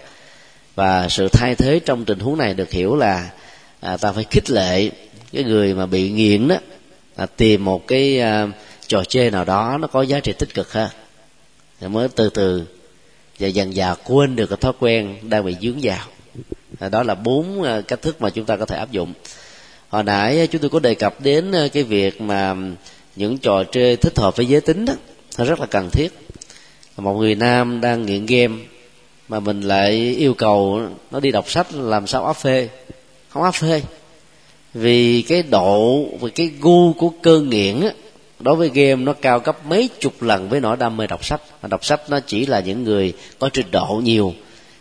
Và sự thay thế trong tình huống này được hiểu là à, ta phải khích lệ cái người mà bị nghiện đó, à, tìm một cái à, trò chơi nào đó nó có giá trị tích cực hơn, rồi mới từ từ và dần dà quên được cái thói quen đang bị dướng vào. À, đó là bốn à, cách thức mà chúng ta có thể áp dụng. Hồi nãy chúng tôi có đề cập đến cái việc mà những trò chơi thích hợp với giới tính đó, nó rất là cần thiết. Một người nam đang nghiện game mà mình lại yêu cầu nó đi đọc sách, làm sao áp phê? Không áp phê. Vì cái độ, vì cái gu của cơn nghiện á, đối với game nó cao gấp mấy chục lần với nỗi đam mê đọc sách. Mà đọc sách nó chỉ là những người có trình độ nhiều,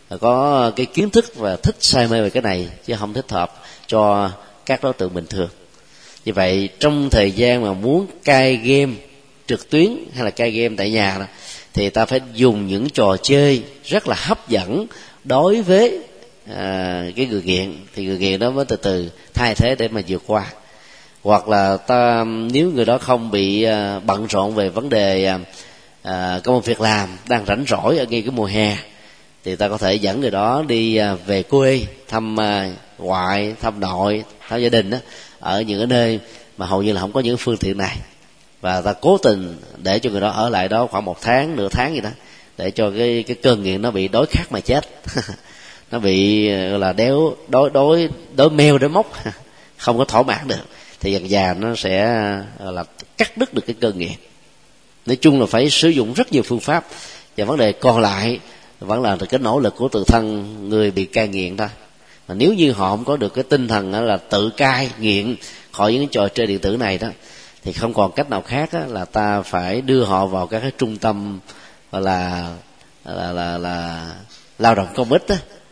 có cái kiến thức và thích say mê về cái này, chứ không thích hợp cho các đối tượng bình thường. Như vậy trong thời gian mà muốn cai game trực tuyến hay là cai game tại nhà đó, thì ta phải dùng những trò chơi rất là hấp dẫn đối với à, cái người nghiện, thì người nghiện đó mới từ từ thay thế để mà vượt qua. Hoặc là ta, nếu người đó không bị à, bận rộn về vấn đề à, công việc làm, đang rảnh rỗi ở ngay cái mùa hè, thì ta có thể dẫn người đó đi à, về quê thăm à, ngoại, thăm nội, thăm gia đình đó, ở những cái nơi mà hầu như là không có những phương tiện này, và ta cố tình để cho người đó ở lại đó khoảng một tháng, nửa tháng gì đó, để cho cái cái cơn nghiện nó bị đói khát mà chết. Nó bị gọi là đéo đói đói đói meo đói mốc, không có thỏa mãn được, thì dần dà nó sẽ là cắt đứt được cái cơn nghiện. Nói chung là phải sử dụng rất nhiều phương pháp, và vấn đề còn lại vẫn là cái nỗ lực của tự thân người bị cai nghiện thôi. Mà nếu như họ không có được cái tinh thần là tự cai nghiện khỏi những trò chơi điện tử này đó, thì không còn cách nào khác là ta phải đưa họ vào các cái trung tâm gọi là là là, là lao động công ích đó,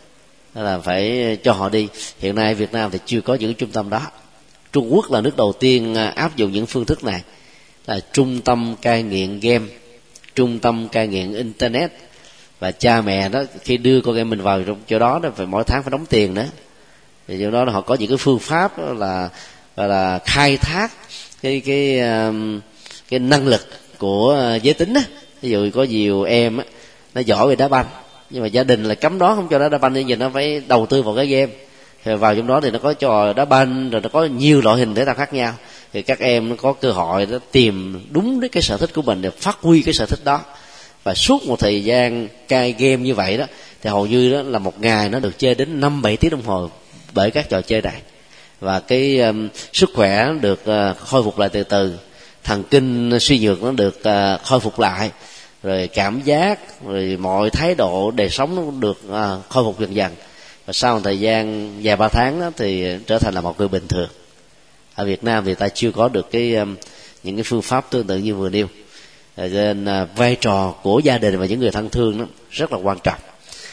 là phải cho họ đi. Hiện nay Việt Nam thì chưa có những trung tâm đó. Trung Quốc là nước đầu tiên áp dụng những phương thức này, là trung tâm cai nghiện game, trung tâm cai nghiện internet. Và cha mẹ đó khi đưa con em mình vào trong chỗ đó đó phải mỗi tháng phải đóng tiền nữa. Thì do đó là họ có những cái phương pháp là là, là khai thác cái cái cái năng lực của giới tính á. Ví dụ có nhiều em á, nó giỏi về đá banh, nhưng mà gia đình lại cấm đó, không cho nó đá banh, nên giờ nó phải đầu tư vào cái game. Rồi vào trong đó thì nó có trò đá banh, rồi nó có nhiều loại hình thể thao khác nhau, thì các em nó có cơ hội nó tìm đúng cái sở thích của mình để phát huy cái sở thích đó. Và suốt một thời gian cai game như vậy đó, thì hầu như đó là một ngày nó được chơi đến năm bảy tiếng đồng hồ bởi các trò chơi này. Và cái um, sức khỏe được uh, khôi phục lại từ từ, thần kinh suy nhược nó được uh, khôi phục lại, rồi cảm giác, rồi mọi thái độ đời sống nó được uh, khôi phục dần dần. Và sau một thời gian vài ba tháng đó, thì trở thành là một người bình thường. Ở Việt Nam thì ta chưa có được cái um, những cái phương pháp tương tự như vừa nêu. Cho nên uh, vai trò của gia đình và những người thân thương đó rất là quan trọng.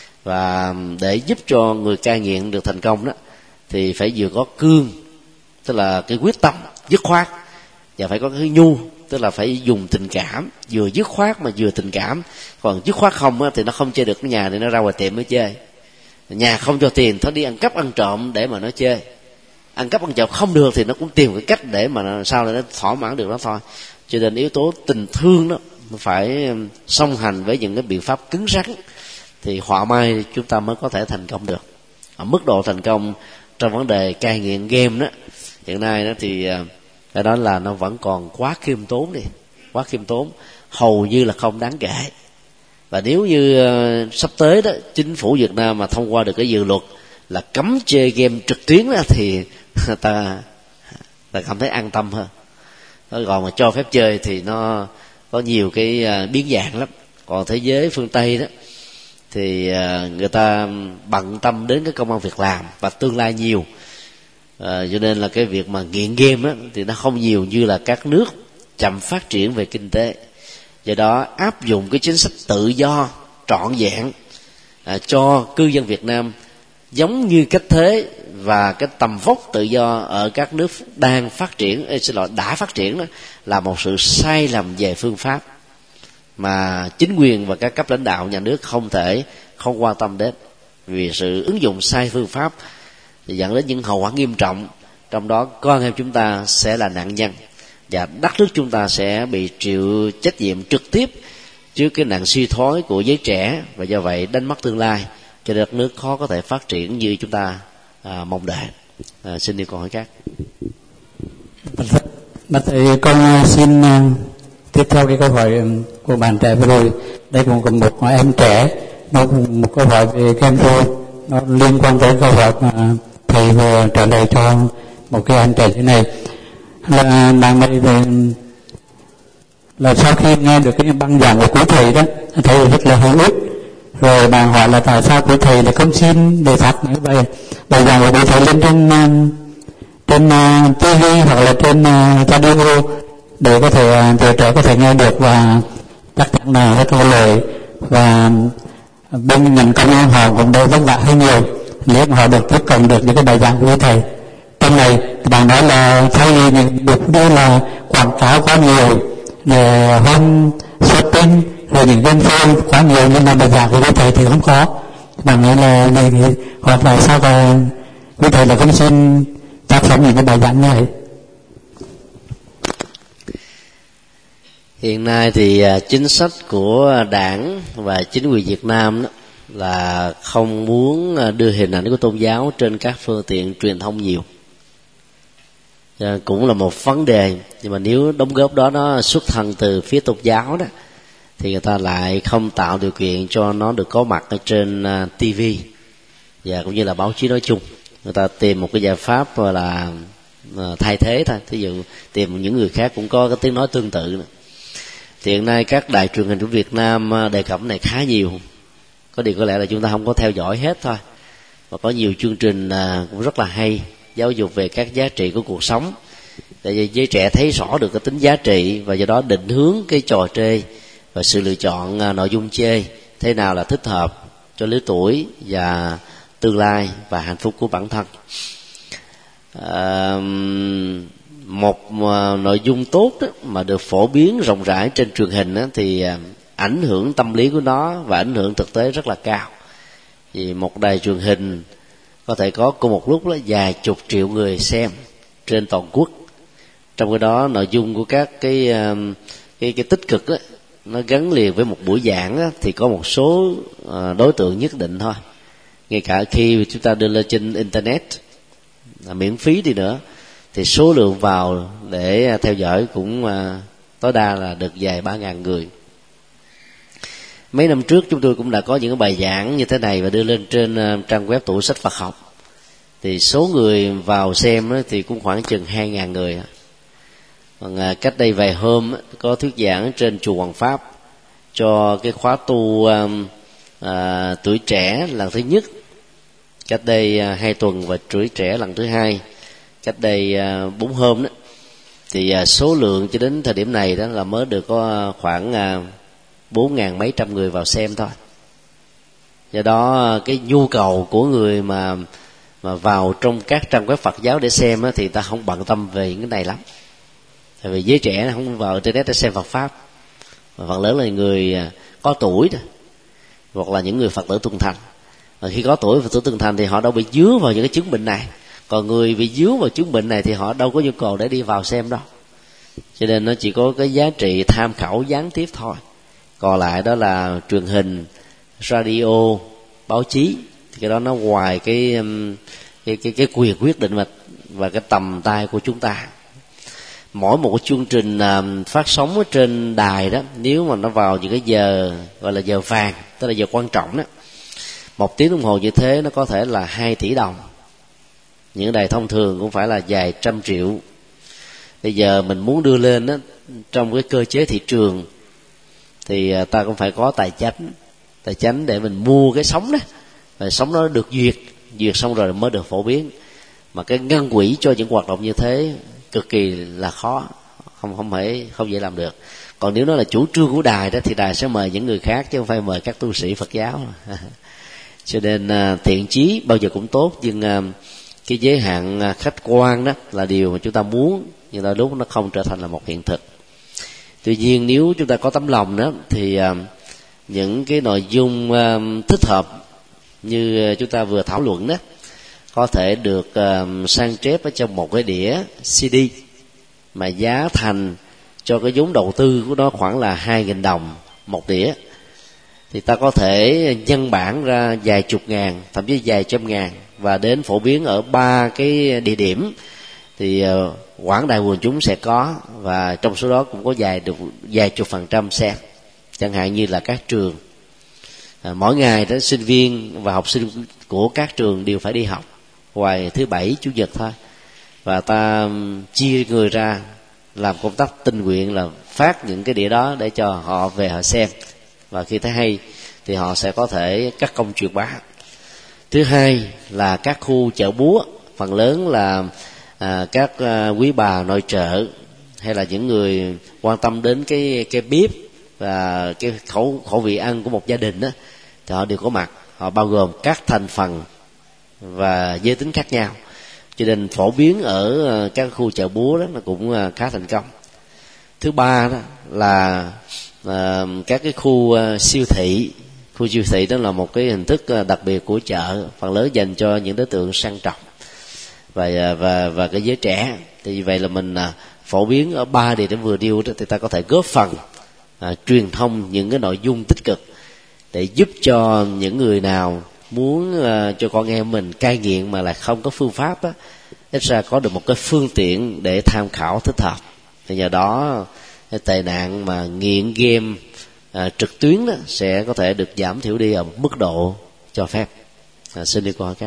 Và để giúp cho người cai nghiện được thành công đó, thì phải vừa có cương, tức là cái quyết tâm dứt khoát, và phải có cái nhu, tức là phải dùng tình cảm, vừa dứt khoát mà vừa tình cảm. Còn dứt khoát không á, thì nó không chơi được cái nhà, thì nó ra ngoài tiệm mới chơi. Nhà không cho tiền, nó đi ăn cắp ăn trộm để mà nó chơi. Ăn cắp ăn trộm không được thì nó cũng tìm cái cách để mà sao để nó thỏa mãn được nó thôi. Cho nên yếu tố tình thương đó phải song hành với những cái biện pháp cứng rắn, thì họa may chúng ta mới có thể thành công được. Ở mức độ thành công trong vấn đề cai nghiện game đó hiện nay đó, thì cái đó là nó vẫn còn quá khiêm tốn đi, quá khiêm tốn, hầu như là không đáng kể. Và nếu như uh, sắp tới đó chính phủ Việt Nam mà thông qua được cái dự luật là cấm chơi game trực tuyến đó, thì ta ta cảm thấy an tâm hơn. Còn mà cho phép chơi thì nó có nhiều cái uh, biến dạng lắm. Còn thế giới phương Tây đó thì uh, người ta bận tâm đến cái công ăn việc làm và tương lai nhiều, uh, cho nên là cái việc mà nghiện game đó, thì nó không nhiều như là các nước chậm phát triển về kinh tế. Do đó áp dụng cái chính sách tự do trọn vẹn à, cho cư dân Việt Nam giống như cách thế và cái tầm vóc tự do ở các nước đang phát triển, ê, xin lỗi, đã phát triển đó, là một sự sai lầm về phương pháp mà chính quyền và các cấp lãnh đạo nhà nước không thể không quan tâm đến. Vì sự ứng dụng sai phương pháp thì dẫn đến những hậu quả nghiêm trọng, trong đó con em chúng ta sẽ là nạn nhân, và đất nước chúng ta sẽ bị chịu trách nhiệm trực tiếp trước cái nạn suy thoái của giới trẻ, và do vậy đánh mất tương lai, cho đất nước khó có thể phát triển như chúng ta à, mong đợi. À, xin đi câu hỏi khác. Bác thầy, con xin uh, tiếp theo cái câu hỏi của bạn trẻ vừa rồi. Đây cũng có một em trẻ, nó cũng một câu hỏi về game thôi, nó liên quan tới câu hỏi mà thầy vừa trả lời cho một cái anh trẻ thế này. Là bạn này về là sau khi nghe được cái băng giảng của quý thầy đó, thầy rất là hữu ích. Rồi bạn hỏi là tại sao quý thầy lại không xin đề phát như vậy, bài giảng của quý thầy lên trên trên uh, ti vi hoặc là trên uh, radio để có thể uh, trẻ có thể nghe được, và chắc chắn là rất có lợi. Và bên ngành công an họ cũng đều vất vả hơn nhiều nếu mà họ được tiếp cận được những cái bài giảng của quý thầy. Trong này bạn nói là thay vì được đây là quảng cáo quá nhiều, để hôm shopping rồi những game phone quá nhiều, nhưng mà bài giảng của quý thầy thì không có. Bạn nói là này hoặc là sao mà quý thầy là không xin tác phẩm những cái bài giảng như vậy? Hiện nay thì chính sách của Đảng và chính quyền Việt Nam đó là không muốn đưa hình ảnh của tôn giáo trên các phương tiện truyền thông nhiều. Cũng là một vấn đề, nhưng mà nếu đóng góp đó nó xuất thân từ phía tôn giáo đó thì người ta lại không tạo điều kiện cho nó được có mặt ở trên uh, ti vi và cũng như là báo chí nói chung. Người ta tìm một cái giải pháp gọi là uh, thay thế thôi. Thí dụ tìm những người khác cũng có cái tiếng nói tương tự nữa. Thì hiện nay các đài truyền hình của Việt Nam đề cập này khá nhiều. Có điều có lẽ là chúng ta không có theo dõi hết thôi. Và có nhiều chương trình uh, cũng rất là hay, giáo dục về các giá trị của cuộc sống, để giới trẻ thấy rõ được cái tính giá trị và do đó định hướng cái trò chơi và sự lựa chọn uh, nội dung chơi thế nào là thích hợp cho lứa tuổi và tương lai và hạnh phúc của bản thân. Uh, một uh, nội dung tốt đó, mà được phổ biến rộng rãi trên truyền hình đó, thì uh, ảnh hưởng tâm lý của nó và ảnh hưởng thực tế rất là cao. Vì một đài truyền hình có thể có cùng một lúc đó vài chục triệu người xem trên toàn quốc. Trong cái đó nội dung của các cái uh, cái cái tích cực đó, nó gắn liền với một buổi giảng đó, thì có một số uh, đối tượng nhất định thôi. Ngay cả khi chúng ta đưa lên trên internet là miễn phí đi nữa, thì số lượng vào để theo dõi cũng uh, tối đa là được vài ba ngàn người. Mấy năm trước chúng tôi cũng đã có những cái bài giảng như thế này và đưa lên trên uh, trang web Tủ Sách Phật Học. Thì số người vào xem đó thì cũng khoảng chừng hai ngàn người. Còn uh, cách đây vài hôm có thuyết giảng trên chùa Hoàng Pháp cho cái khóa tu uh, uh, tuổi trẻ lần thứ nhất. Cách đây uh, hai tuần và tuổi trẻ lần thứ hai cách đây uh, bốn hôm đó. Thì uh, số lượng cho đến thời điểm này đó là mới được có khoảng uh, bốn ngàn mấy trăm người vào xem thôi. Do đó cái nhu cầu của người mà mà vào trong các trang web Phật giáo để xem á, thì ta không bận tâm về những cái này lắm. Tại vì giới trẻ không vào internet để xem Phật pháp, mà phần lớn là người có tuổi đó, hoặc là những người Phật tử tuần thành. Và khi có tuổi Phật tử tuần thành thì họ đâu bị dướng vào những cái chứng bệnh này. Còn người bị dướng vào chứng bệnh này thì họ đâu có nhu cầu để đi vào xem đâu. Cho nên nó chỉ có cái giá trị tham khảo gián tiếp thôi. Còn lại đó là truyền hình, radio, báo chí, thì cái đó nó ngoài cái cái cái, cái quyền quyết định và, và cái tầm tay của chúng ta. Mỗi một cái chương trình phát sóng ở trên đài đó, nếu mà nó vào những cái giờ gọi là giờ vàng, tức là giờ quan trọng đó, một tiếng đồng hồ như thế nó có thể là hai tỷ đồng. Những đài thông thường cũng phải là vài trăm triệu. Bây giờ mình muốn đưa lên đó, trong cái cơ chế thị trường thì ta cũng phải có tài chánh tài chánh để mình mua cái sóng đó, rồi sóng nó được duyệt duyệt xong rồi mới được phổ biến. Mà cái ngân quỹ cho những hoạt động như thế cực kỳ là khó, không không phải không dễ làm được. Còn nếu nó là chủ trương của đài đó thì đài sẽ mời những người khác chứ không phải mời các tu sĩ Phật giáo. Cho nên thiện chí bao giờ cũng tốt, nhưng cái giới hạn khách quan đó là điều mà chúng ta muốn, nhưng đôi lúc nó không trở thành là một hiện thực. Tuy nhiên nếu chúng ta có tấm lòng đó thì uh, những cái nội dung uh, thích hợp như chúng ta vừa thảo luận đó có thể được uh, sang chép ở trong một cái đĩa xê đê mà giá thành cho cái vốn đầu tư của nó khoảng là hai nghìn đồng một đĩa. Thì ta có thể nhân bản ra vài chục ngàn, thậm chí vài trăm ngàn và đến phổ biến ở ba cái địa điểm. Thì uh, quảng đại quần chúng sẽ có, và trong số đó cũng có vài được vài chục phần trăm xem. Chẳng hạn như là các trường, à, mỗi ngày đó sinh viên và học sinh của các trường đều phải đi học ngoài thứ bảy chủ nhật thôi, và ta chia người ra làm công tác tình nguyện là phát những cái đĩa đó để cho họ về họ xem, và khi thấy hay thì họ sẽ có thể cắt công truyền bá. Thứ hai là các khu chợ búa, phần lớn là À, các à, quý bà nội trợ hay là những người quan tâm đến cái cái bếp và cái khẩu khẩu vị ăn của một gia đình đó, thì họ đều có mặt. Họ bao gồm các thành phần và giới tính khác nhau, cho nên phổ biến ở à, các khu chợ búa đó nó cũng à, khá thành công. Thứ ba đó là à, các cái khu à, siêu thị. Khu siêu thị đó là một cái hình thức à, đặc biệt của chợ, phần lớn dành cho những đối tượng sang trọng và và và cái giới trẻ. Thì vậy là mình à, phổ biến ở ba địa điểm vừa nêu đó, thì ta có thể góp phần à, truyền thông những cái nội dung tích cực để giúp cho những người nào muốn à, cho con em mình cai nghiện mà lại không có phương pháp á, ít ra có được một cái phương tiện để tham khảo thích hợp. Thì nhờ đó cái tệ nạn mà nghiện game à, trực tuyến đó sẽ có thể được giảm thiểu đi ở một mức độ cho phép. À, xin đi câu hỏi khác.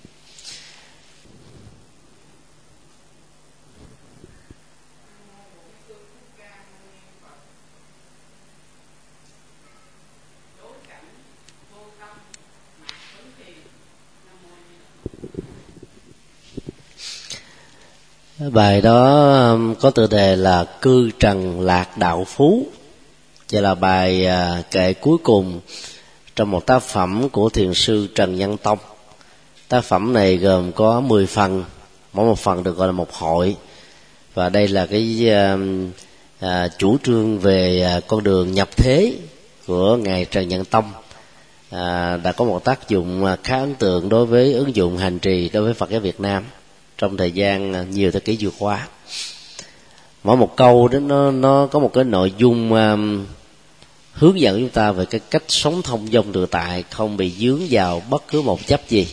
Bài đó có tựa đề là Cư Trần Lạc Đạo Phú, và là bài kệ cuối cùng trong một tác phẩm của thiền sư Trần Nhân Tông. Tác phẩm này gồm có mười phần, mỗi một phần được gọi là một hội, và đây là cái à, chủ trương về à, con đường nhập thế của ngài Trần Nhân Tông. À, đã có một tác dụng khá ấn tượng đối với ứng dụng hành trì đối với Phật giáo Việt Nam trong thời gian nhiều thế kỷ vừa qua. Mỗi một câu đó nó nó có một cái nội dung um, hướng dẫn chúng ta về cái cách sống thông dong tự tại, không bị dướng vào bất cứ một chấp gì.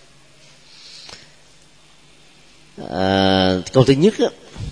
À, câu thứ nhất á,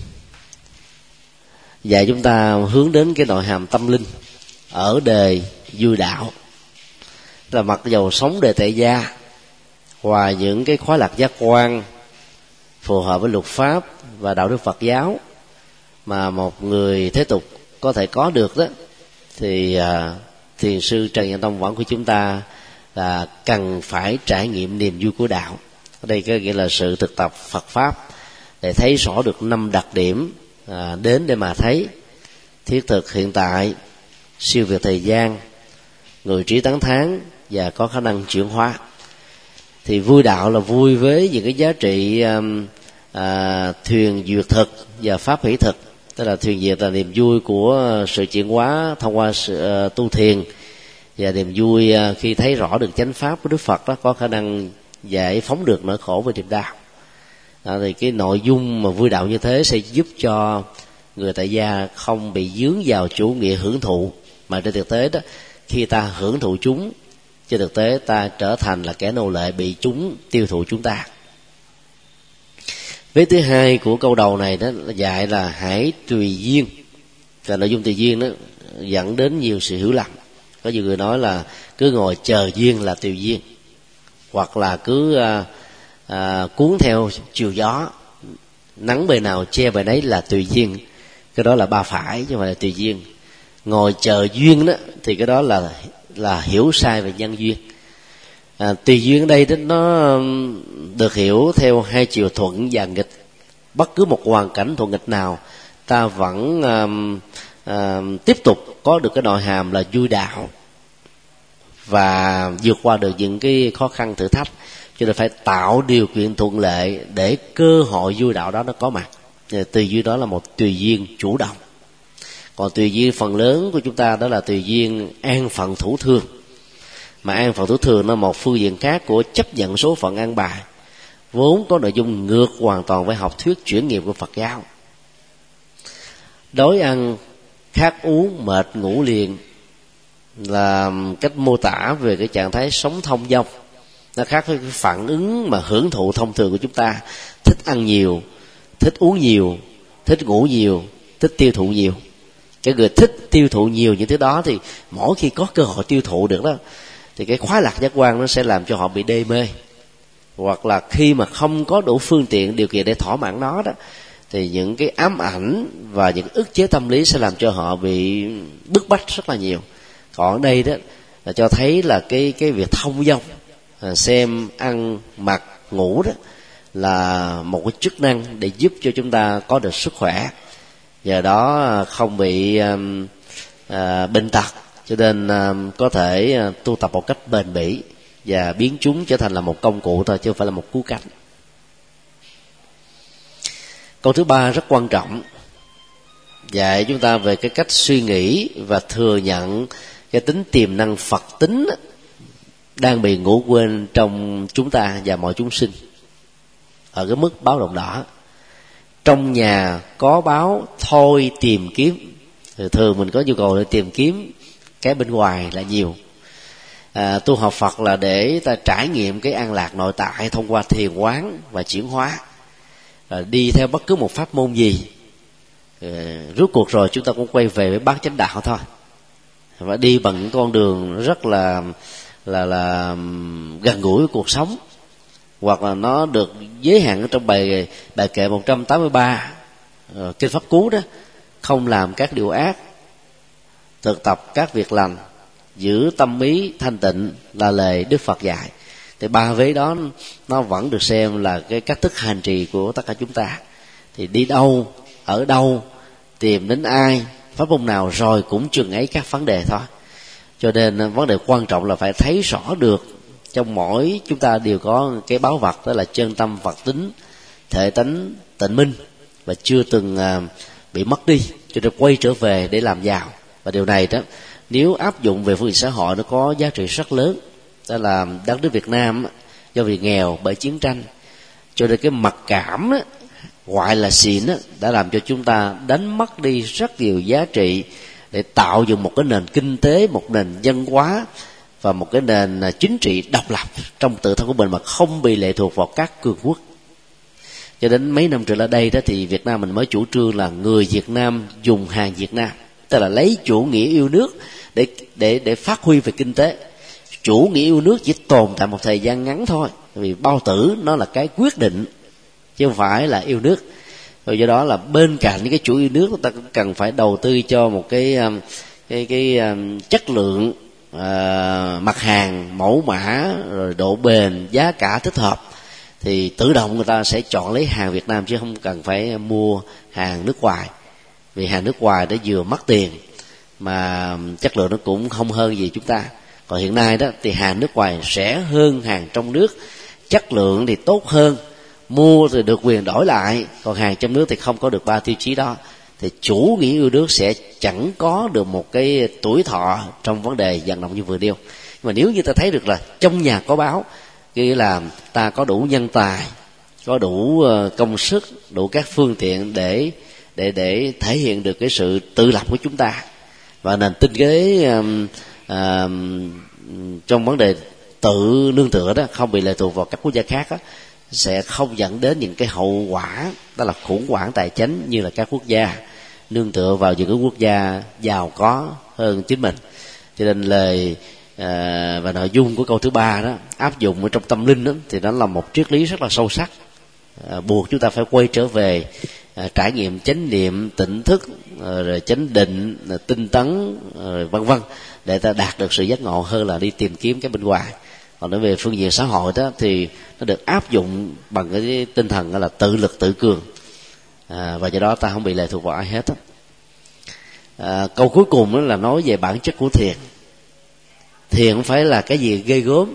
dạy chúng ta hướng đến cái nội hàm tâm linh ở đề vui đạo, là mặc dầu sống đề tại gia, ngoài những cái khóa lạc giác quan phù hợp với luật pháp và đạo đức Phật giáo mà một người thế tục có thể có được đó, thì à, thiền sư Trần Nhân Tông vẫn của chúng ta là cần phải trải nghiệm niềm vui của đạo. Ở đây có nghĩa là sự thực tập Phật pháp để thấy rõ được năm đặc điểm à, đến để mà thấy: thiết thực hiện tại, siêu việt thời gian, người trí tán thán và có khả năng chuyển hóa. Thì vui đạo là vui với những cái giá trị um, à, thuyền duyệt thực và pháp hỷ thực, tức là thuyền duyệt là niềm vui của sự chuyển hóa thông qua sự uh, tu thiền, và niềm vui uh, khi thấy rõ được chánh pháp của Đức Phật đó có khả năng giải phóng được nỗi khổ và niềm đau. À, thì cái nội dung mà vui đạo như thế sẽ giúp cho người tại gia không bị dướng vào chủ nghĩa hưởng thụ, mà trên thực tế đó, khi ta hưởng thụ chúng, trên thực tế ta trở thành là kẻ nô lệ bị chúng tiêu thụ chúng ta. Vế thứ hai của câu đầu này đó là dạy là hãy tùy duyên, và nội dung tùy duyên đó dẫn đến nhiều sự hiểu lầm. Có nhiều người nói là cứ ngồi chờ duyên là tùy duyên, hoặc là cứ à, à, cuốn theo chiều gió, nắng bề nào che bề nấy là tùy duyên. Cái đó là ba phải chứ không phải là tùy duyên. Ngồi chờ duyên đó thì cái đó là là hiểu sai về nhân duyên. À, tùy duyên ở đây đó nó được hiểu theo hai chiều thuận và nghịch. Bất cứ một hoàn cảnh thuận nghịch nào, ta vẫn um, uh, tiếp tục có được cái nội hàm là vui đạo và vượt qua được những cái khó khăn thử thách. Cho nên phải tạo điều kiện thuận lợi để cơ hội vui đạo đó nó có mặt. Tùy duyên đó là một tùy duyên chủ động. Còn tùy duyên phần lớn của chúng ta đó là tùy duyên an phận thủ thường. Mà an phận thủ thường nó một phương diện khác của chấp nhận số phận an bài, vốn có nội dung ngược hoàn toàn với học thuyết chuyển nghiệp của Phật giáo. Đói ăn, khát uống, mệt ngủ liền là cách mô tả về cái trạng thái sống thông dong. Nó khác với cái phản ứng mà hưởng thụ thông thường của chúng ta: thích ăn nhiều, thích uống nhiều, thích ngủ nhiều, thích tiêu thụ nhiều. Cái người thích tiêu thụ nhiều những thứ đó thì mỗi khi có cơ hội tiêu thụ được đó, thì cái khoái lạc giác quan nó sẽ làm cho họ bị đê mê. Hoặc là khi mà không có đủ phương tiện điều kiện để thỏa mãn nó đó, thì những cái ám ảnh và những ức chế tâm lý sẽ làm cho họ bị bức bách rất là nhiều. Còn ở đây đó là cho thấy là cái cái việc thông dong, xem, ăn, mặc, ngủ đó là một cái chức năng để giúp cho chúng ta có được sức khỏe, nhờ đó không bị uh, uh, bệnh tật, cho nên uh, có thể uh, tu tập một cách bền bỉ và biến chúng trở thành là một công cụ thôi, chứ không phải là một cứu cánh. Câu thứ ba rất quan trọng, dạy chúng ta về cái cách suy nghĩ và thừa nhận cái tính tiềm năng Phật tính đang bị ngủ quên trong chúng ta và mọi chúng sinh ở cái mức báo động đỏ. Trong nhà có báo thôi tìm kiếm. Thường mình có nhu cầu để tìm kiếm cái bên ngoài là nhiều. À, tu học Phật là để ta trải nghiệm cái an lạc nội tại thông qua thiền quán và chuyển hóa. À, đi theo bất cứ một pháp môn gì, à, rốt cuộc rồi chúng ta cũng quay về với bát chánh đạo thôi. và đi bằng những con đường rất là là là gần gũi với cuộc sống, hoặc là nó được giới hạn ở trong bài bài kệ một trăm tám mươi ba uh, kinh Pháp Cú đó: không làm các điều ác, thực tập các việc lành, giữ tâm ý thanh tịnh là lời Đức Phật dạy. Thì ba vế đó nó vẫn được xem là cái cách thức hành trì của tất cả chúng ta. Thì đi đâu, ở đâu, tìm đến ai, pháp môn nào, rồi cũng chừng ấy các vấn đề thôi. Cho nên vấn đề quan trọng là phải thấy rõ được trong mỗi chúng ta đều có cái báu vật, đó là chân tâm Phật tính, thể tánh tịnh minh, và chưa từng uh, bị mất đi, cho nên quay trở về để làm giàu. Và điều này đó, nếu áp dụng về phương diện xã hội, nó có giá trị rất lớn. Đó là đất nước Việt Nam do vì nghèo bởi chiến tranh, cho nên cái mặc cảm đó, gọi là xịn đó, đã làm cho chúng ta đánh mất đi rất nhiều giá trị để tạo dựng một cái nền kinh tế, một nền văn hóa và một cái nền chính trị độc lập trong tự thân của mình, mà không bị lệ thuộc vào các cường quốc. Cho đến mấy năm trở lại đây đó, thì Việt Nam mình mới chủ trương là người Việt Nam dùng hàng Việt Nam, tức là lấy chủ nghĩa yêu nước để để để phát huy về kinh tế. Chủ nghĩa yêu nước chỉ tồn tại một thời gian ngắn thôi, vì bao tử nó là cái quyết định chứ không phải là yêu nước. Rồi do đó là bên cạnh những cái chủ yêu nước, ta cần phải đầu tư cho một cái cái cái chất lượng uh, mặt hàng, mẫu mã, rồi độ bền, giá cả thích hợp, thì tự động người ta sẽ chọn lấy hàng Việt Nam, chứ không cần phải mua hàng nước ngoài. Vì hàng nước ngoài nó vừa mất tiền mà chất lượng nó cũng không hơn gì chúng ta. Còn hiện nay đó thì hàng nước ngoài rẻ hơn hàng trong nước, chất lượng thì tốt hơn, mua thì được quyền đổi lại, còn hàng trong nước thì không có được ba tiêu chí đó. Thì chủ nghĩa yêu nước sẽ chẳng có được một cái tuổi thọ trong vấn đề vận động như vừa nêu. Nhưng mà nếu như ta thấy được là trong nhà có báo, nghĩa là ta có đủ nhân tài, có đủ công sức, đủ các phương tiện để để để thể hiện được cái sự tự lập của chúng ta, và nền kinh tế um, um, trong vấn đề tự nương tựa đó, không bị lệ thuộc vào các quốc gia khác đó, sẽ không dẫn đến những cái hậu quả, đó là khủng hoảng tài chính như là các quốc gia nương tựa vào những cái quốc gia giàu có hơn chính mình. Cho nên lời à, và nội dung của câu thứ ba đó áp dụng ở trong tâm linh đó, thì nó là một triết lý rất là sâu sắc, à, buộc chúng ta phải quay trở về à, trải nghiệm chánh niệm, tỉnh thức, à, rồi chánh định, rồi tinh tấn, rồi vân vân, để ta đạt được sự giác ngộ hơn là đi tìm kiếm cái bên ngoài. Còn nói về phương diện xã hội đó thì nó được áp dụng bằng cái tinh thần là tự lực tự cường, à, và do đó ta không bị lệ thuộc vào ai hết đó. À, câu cuối cùng đó là nói về bản chất của thiền. Thiền không phải là cái gì ghê gớm,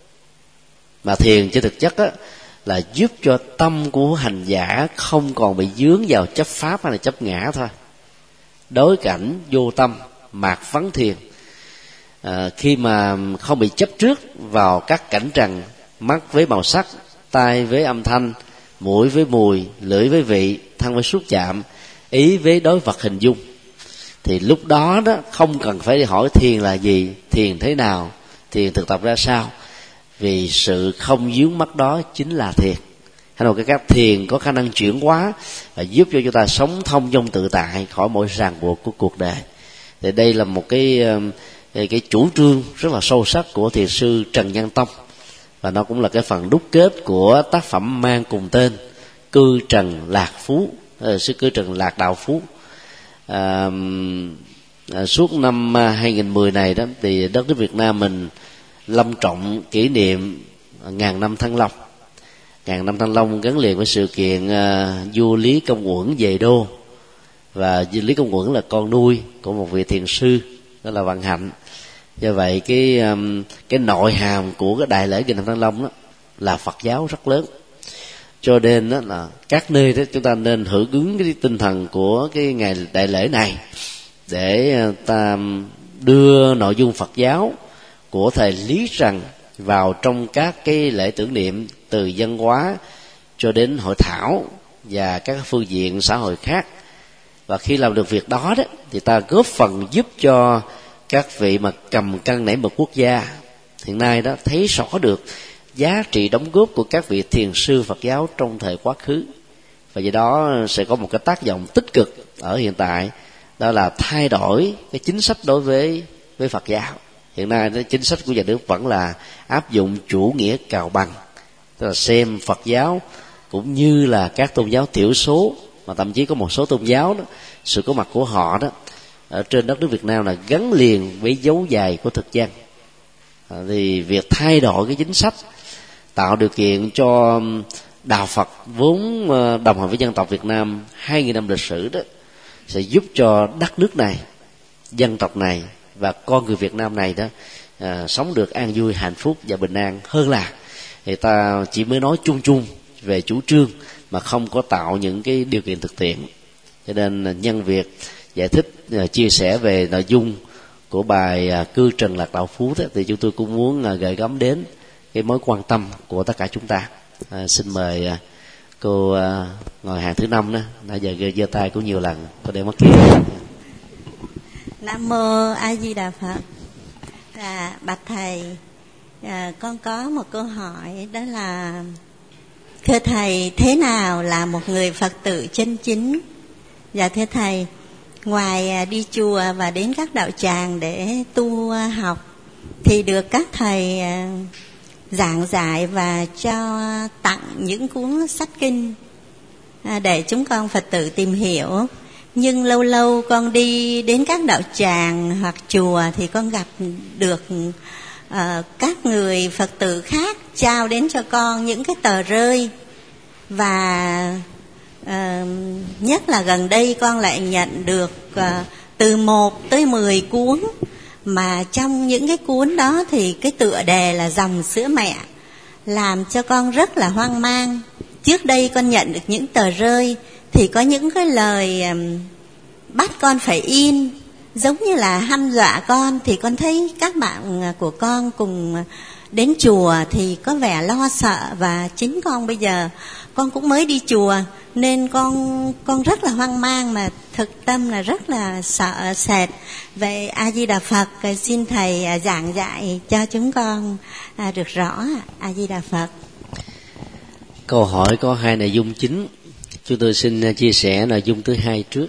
mà thiền trên thực chất á, là giúp cho tâm của hành giả không còn bị dướng vào chấp pháp hay là chấp ngã thôi. Đối cảnh vô tâm, mạt vấn thiền. À, khi mà không bị chấp trước vào các cảnh trần, mắt với màu sắc, tai với âm thanh, mũi với mùi, lưỡi với vị, thân với xúc chạm, ý với đối vật hình dung, thì lúc đó đó không cần phải đi hỏi thiền là gì, thiền thế nào, thiền thực tập ra sao, vì sự không dướng mắt đó chính là thiền. Hay là cái cách thiền có khả năng chuyển hóa và giúp cho chúng ta sống thông dong tự tại khỏi mọi ràng buộc của cuộc đời. Thì đây là một cái cái chủ trương rất là sâu sắc của thiền sư Trần Nhân Tông, và nó cũng là cái phần đúc kết của tác phẩm mang cùng tên Cư Trần Lạc Phú, sư Cư Trần Lạc Đạo Phú. À, à, suốt năm hai nghìn mười này đó thì đất nước Việt Nam mình long trọng kỷ niệm ngàn năm Thăng Long. Ngàn năm Thăng Long gắn liền với sự kiện à, vua Lý Công Uẩn về đô, và vua Lý Công Uẩn là con nuôi của một vị thiền sư, đó là Văn Hạnh. Do vậy cái um, cái nội hàm của cái đại lễ Ngàn năm Thăng Long đó là Phật giáo rất lớn. Cho nên đó là các nơi đó chúng ta nên hưởng ứng cái tinh thần của cái ngày đại lễ này, để ta đưa nội dung Phật giáo của thời Lý Trần vào trong các cái lễ tưởng niệm, từ văn hóa cho đến hội thảo và các phương diện xã hội khác. Và khi làm được việc đó đó thì ta góp phần giúp cho các vị mà cầm cân nảy mực quốc gia hiện nay đó thấy rõ được giá trị đóng góp của các vị thiền sư Phật giáo trong thời quá khứ, và do đó sẽ có một cái tác động tích cực ở hiện tại, đó là thay đổi cái chính sách đối với với Phật giáo. Hiện nay đó, chính sách của nhà nước vẫn là áp dụng chủ nghĩa cào bằng, tức là xem Phật giáo cũng như là các tôn giáo thiểu số, mà thậm chí có một số tôn giáo đó, sự có mặt của họ đó ở trên đất nước Việt Nam là gắn liền với dấu dài của thực dân. À, thì việc thay đổi cái chính sách, tạo điều kiện cho đạo Phật vốn đồng hành với dân tộc Việt Nam hai nghìn năm lịch sử đó, sẽ giúp cho đất nước này, dân tộc này và con người Việt Nam này đó à, sống được an vui, hạnh phúc và bình an hơn là người ta chỉ mới nói chung chung về chủ trương mà không có tạo những cái điều kiện thực tiễn. Cho nên nhân việc giải thích chia sẻ về nội dung của bài Cư Trần Lạc Đạo Phú đó, thì chúng tôi cũng muốn gợi gắm đến cái mối quan tâm của tất cả chúng ta. À, xin mời cô ngồi hàng thứ năm đó, nãy giờ giơ tay cũng nhiều lần, có để mất kia. Nam mô A Di Đà Phật. À, bạch thầy, à, con có một câu hỏi, đó là thưa thầy, thế nào là một người Phật tử chân chính? Dạ thưa thầy, ngoài đi chùa và đến các đạo tràng để tu học thì được các thầy giảng giải và cho tặng những cuốn sách kinh để chúng con Phật tử tìm hiểu. Nhưng lâu lâu con đi đến các đạo tràng hoặc chùa thì con gặp được uh, các người Phật tử khác trao đến cho con những cái tờ rơi. Và uh, nhất là gần đây con lại nhận được uh, từ một tới mười cuốn, mà trong những cái cuốn đó thì cái tựa đề là dòng sữa mẹ, làm cho con rất là hoang mang. Trước đây con nhận được những tờ rơi thì có những cái lời um, bắt con phải in, giống như là hăm dọa con. Thì con thấy các bạn của con cùng đến chùa thì có vẻ lo sợ, và chính con bây giờ con cũng mới đi chùa nên con con rất là hoang mang, mà thực tâm là rất là sợ sệt. Về A Di Đà Phật, xin thầy giảng dạy cho chúng con được rõ. A Di Đà Phật. Câu hỏi có hai nội dung chính, chúng tôi xin chia sẻ nội dung thứ hai trước.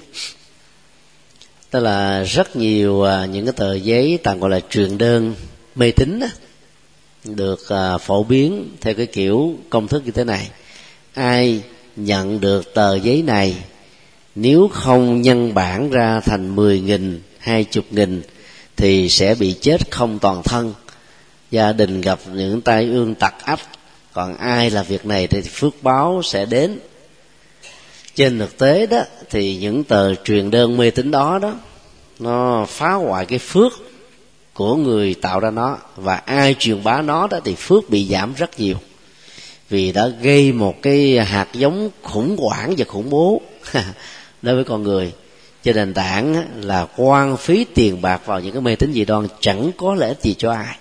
Tức là rất nhiều những cái tờ giấy tạm gọi là truyền đơn mê tín đó, được phổ biến theo cái kiểu công thức như thế này: ai nhận được tờ giấy này, nếu không nhân bản ra thành mười nghìn, hai chục nghìn thì sẽ bị chết không toàn thân, gia đình gặp những tai ương tặc ách, còn ai là việc này thì phước báo sẽ đến. Trên thực tế đó thì những tờ truyền đơn mê tín đó đó nó phá hoại cái phước của người tạo ra nó, và ai truyền bá nó đó thì phước bị giảm rất nhiều, vì đã gây một cái hạt giống khủng hoảng và khủng bố đối với con người. Trên nền tảng là quan phí tiền bạc vào những cái mê tín dị đoan chẳng có lợi ích gì cho ai.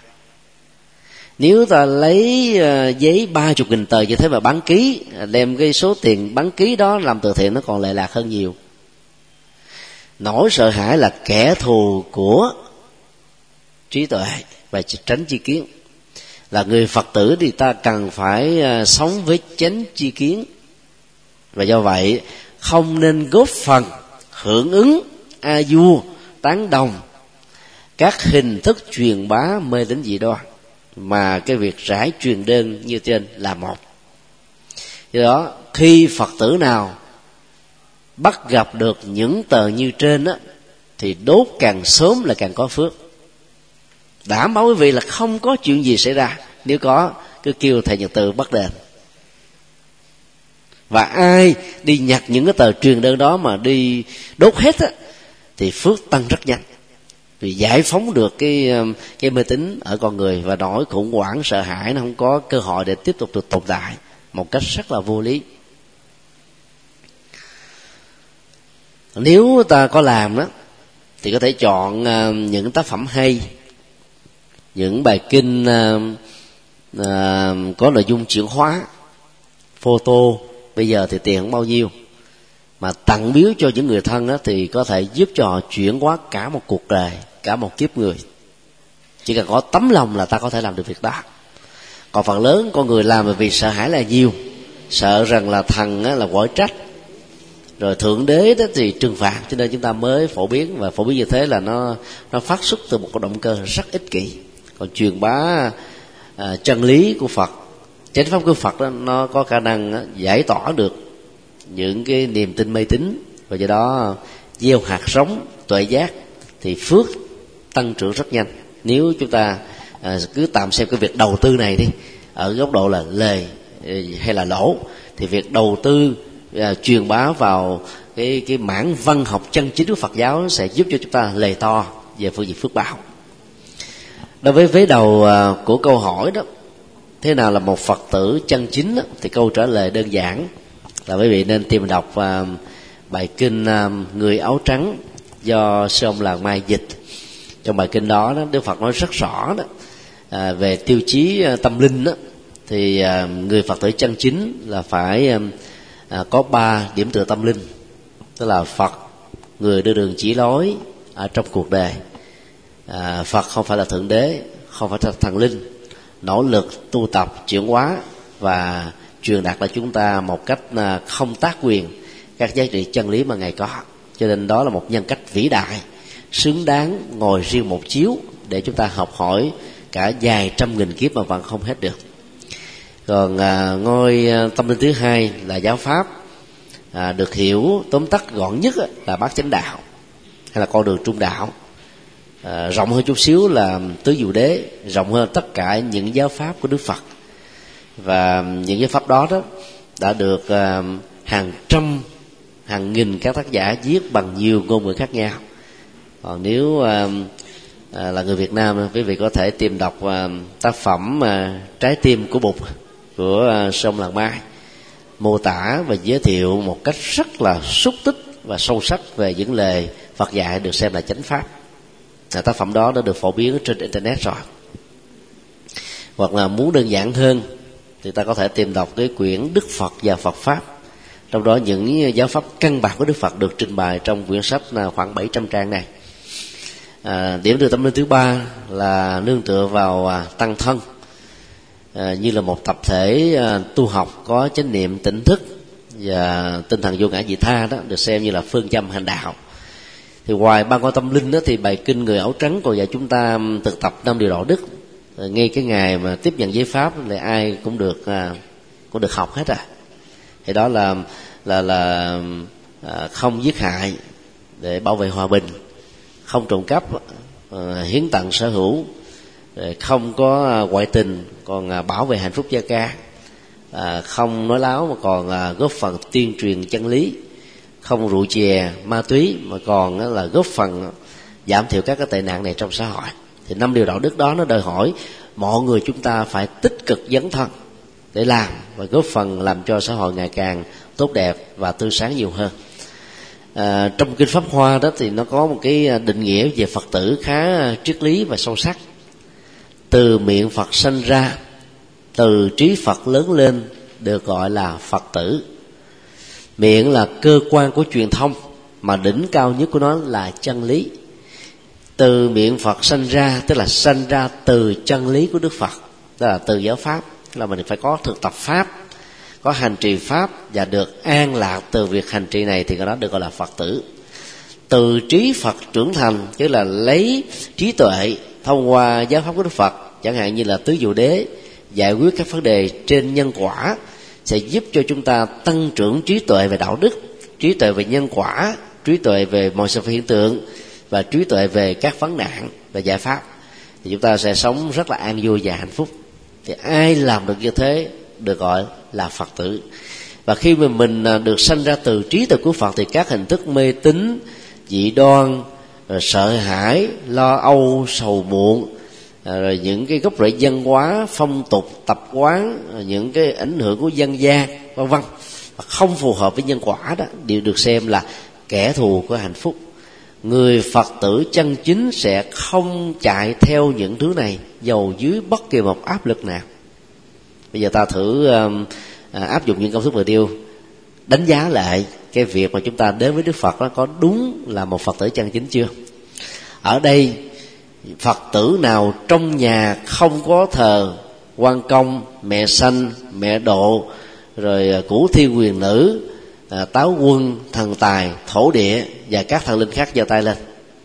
Nếu ta lấy giấy ba chục nghìn tờ như thế mà bán ký, đem cái số tiền bán ký đó làm từ thiện, nó còn lệ lạc hơn nhiều. Nỗi sợ hãi là kẻ thù của trí tuệ và tránh tri kiến. Là người Phật tử thì ta cần phải sống với chánh tri kiến, và do vậy không nên góp phần hưởng ứng, a vua, tán đồng các hình thức truyền bá mê tín dị đoan, mà cái việc rải truyền đơn như trên là một. Do đó khi Phật tử nào bắt gặp được những tờ như trên đó, thì đốt càng sớm là càng có phước. Đảm bảo quý vị là không có chuyện gì xảy ra, nếu có cứ kêu thầy Nhật Từ bắt đền. Và ai đi nhặt những cái tờ truyền đơn đó mà đi đốt hết á, thì phước tăng rất nhanh, vì giải phóng được cái cái mê tín ở con người, và nỗi khủng hoảng sợ hãi nó không có cơ hội để tiếp tục được tồn tại một cách rất là vô lý. Nếu ta có làm đó thì có thể chọn những tác phẩm hay, những bài kinh có nội dung chuyển hóa, photo, bây giờ thì tiền không bao nhiêu, mà tặng biếu cho những người thân đó, thì có thể giúp cho họ chuyển hóa cả một cuộc đời, cả một kiếp người. Chỉ cần có tấm lòng là ta có thể làm được việc đó. Còn phần lớn con người làm vì sợ hãi là nhiều, sợ rằng là thần là quở trách, rồi thượng đế đó thì trừng phạt, cho nên chúng ta mới phổ biến. Và phổ biến như thế là nó nó phát xuất từ một cái động cơ rất ích kỷ. Còn truyền bá à, chân lý của Phật, chánh pháp của Phật đó, nó có khả năng giải tỏa được những cái niềm tin mê tín, và do đó gieo hạt giống tuệ giác thì phước tăng trưởng rất nhanh. Nếu chúng ta à, cứ tạm xem cái việc đầu tư này đi ở góc độ là lời hay là lỗ, thì việc đầu tư à, truyền bá vào cái cái mảng văn học chân chính của Phật giáo sẽ giúp cho chúng ta lề to về phương diện phước báo. Đối với vế đầu à, của câu hỏi đó, thế nào là một Phật tử chân chính đó, thì câu trả lời đơn giản là quý vị nên tìm đọc à, bài kinh à, Người áo trắng do sư ông Làng Mai dịch. Trong bài kinh đó, đó Đức Phật nói rất rõ đó à, về tiêu chí à, tâm linh đó, thì à, người Phật tử chân chính là phải à, có ba điểm tựa tâm linh, tức là Phật, người đưa đường chỉ lối ở trong cuộc đời. à, Phật không phải là thượng đế, không phải là thần linh, nỗ lực tu tập chuyển hóa và truyền đạt lại chúng ta một cách à, không tác quyền các giá trị chân lý mà Ngài có. Cho nên đó là một nhân cách vĩ đại, xứng đáng ngồi riêng một chiếu để chúng ta học hỏi cả vài trăm nghìn kiếp mà vẫn không hết được. Còn à, ngôi tâm linh thứ hai là giáo pháp, à, được hiểu tóm tắt gọn nhất là bát chánh đạo hay là con đường trung đạo. à, rộng hơn chút xíu là tứ diệu đế, rộng hơn tất cả những giáo pháp của Đức Phật. Và những giáo pháp đó đó đã được à, hàng trăm hàng nghìn các tác giả viết bằng nhiều ngôn ngữ khác nhau. Còn nếu à, à, là người Việt Nam, quý vị có thể tìm đọc à, tác phẩm à, Trái tim của Bụt của à, sư ông Làng Mai, mô tả và giới thiệu một cách rất là xúc tích và sâu sắc về những lời Phật dạy được xem là chánh pháp. à, tác phẩm đó đã được phổ biến trên internet rồi. Hoặc là muốn đơn giản hơn thì ta có thể tìm đọc cái quyển Đức Phật và Phật Pháp. Trong đó những giáo pháp căn bản của Đức Phật được trình bày trong quyển sách là khoảng bảy trăm trang này. À, điểm tựa tâm linh thứ ba là nương tựa vào à, tăng thân, à, như là một tập thể à, tu học có chánh niệm tỉnh thức và tinh thần vô ngã vị tha, đó được xem như là phương châm hành đạo. Thì ngoài ba con tâm linh đó, thì bài kinh Người áo trắng còn dạy chúng ta thực tập năm điều đạo đức. à, ngay cái ngày mà tiếp nhận giới pháp thì ai cũng được à, cũng được học hết à. Thì đó là là là à, không giết hại để bảo vệ hòa bình, không trộm cắp, à, hiến tặng sở hữu, không có ngoại tình còn à, bảo vệ hạnh phúc gia ca, à, không nói láo mà còn à, góp phần tuyên truyền chân lý, không rượu chè ma túy mà còn à, là góp phần giảm thiểu các cái tệ nạn này trong xã hội. Thì năm điều đạo đức đó nó đòi hỏi mọi người chúng ta phải tích cực dấn thân để làm và góp phần làm cho xã hội ngày càng tốt đẹp và tươi sáng nhiều hơn. À, trong kinh Pháp Hoa đó thì nó có một cái định nghĩa về Phật tử khá triết lý và sâu sắc. Từ miệng Phật sanh ra, từ trí Phật lớn lên được gọi là Phật tử. Miệng là cơ quan của truyền thông mà đỉnh cao nhất của nó là chân lý. Từ miệng Phật sanh ra tức là sanh ra từ chân lý của Đức Phật, tức là từ giáo pháp, tức là mình phải có thực tập pháp, có hành trì pháp và được an lạc từ việc hành trì này thì cái đó được gọi là Phật tử. Từ trí Phật trưởng thành tức là lấy trí tuệ thông qua giáo pháp của Đức Phật, chẳng hạn như là tứ diệu đế, giải quyết các vấn đề trên nhân quả, sẽ giúp cho chúng ta tăng trưởng trí tuệ về đạo đức, trí tuệ về nhân quả, trí tuệ về mọi sự hiện tượng và trí tuệ về các vấn nạn và giải pháp. Thì chúng ta sẽ sống rất là an vui và hạnh phúc. Thì ai làm được như thế được gọi là Phật tử. Và khi mà mình được sanh ra từ trí tuệ của Phật thì các hình thức mê tín, dị đoan, rồi sợ hãi, lo âu, sầu muộn, rồi những cái gốc rễ văn hóa, phong tục, tập quán, những cái ảnh hưởng của dân gian, vân vân, không phù hợp với nhân quả đó đều được xem là kẻ thù của hạnh phúc. Người Phật tử chân chính sẽ không chạy theo những thứ này dầu dưới bất kỳ một áp lực nào. Bây giờ ta thử uh, áp dụng những công thức vừa nêu, đánh giá lại cái việc mà chúng ta đến với Đức Phật đó có đúng là một Phật tử chân chính chưa. Ở đây Phật tử nào trong nhà không có thờ Quan Công, Mẹ Sanh, Mẹ Độ, rồi Cửu Thiên Quyền Nữ, à, táo quân, thần tài, thổ địa và các thần linh khác giơ tay lên.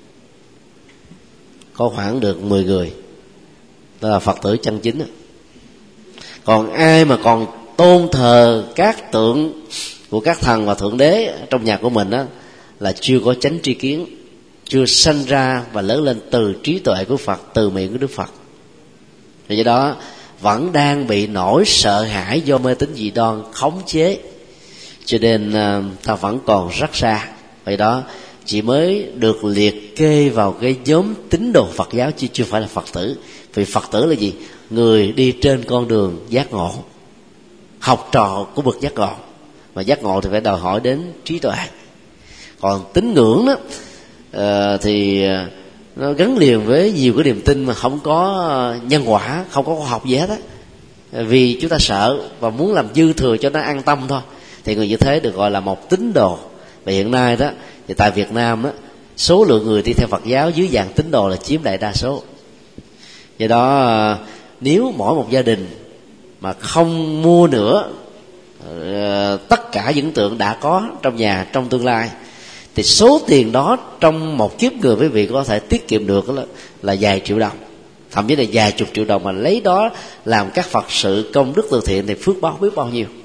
Có khoảng được mười người, đó là Phật tử chân chính. Còn ai mà còn tôn thờ các tượng của các thần và thượng đế trong nhà của mình đó, là chưa có chánh tri kiến, chưa sanh ra và lớn lên từ trí tuệ của Phật, từ miệng của Đức Phật. Vì đó vẫn đang bị nỗi sợ hãi do mê tín dị đoan khống chế, cho nên ta vẫn còn rất xa. Vì đó chỉ mới được liệt kê vào cái nhóm tín đồ Phật giáo, chứ chưa phải là Phật tử. Vì Phật tử là gì? Người đi trên con đường giác ngộ, học trò của bậc giác ngộ. Mà giác ngộ thì phải đòi hỏi đến trí tuệ. Còn tín ngưỡng đó uh, thì nó gắn liền với nhiều cái niềm tin mà không có nhân quả, không có khoa học gì hết á. Vì chúng ta sợ và muốn làm dư thừa cho nó an tâm thôi, thì người như thế được gọi là một tín đồ. Và hiện nay đó thì tại Việt Nam đó, số lượng người đi theo Phật giáo dưới dạng tín đồ là chiếm đại đa số. Do đó nếu mỗi một gia đình mà không mua nữa uh, tất cả những tượng đã có trong nhà trong tương lai, thì số tiền đó trong một kiếp người quý vị có thể tiết kiệm được là, là vài triệu đồng, thậm chí là vài chục triệu đồng, mà lấy đó làm các Phật sự công đức từ thiện thì phước báo biết bao nhiêu.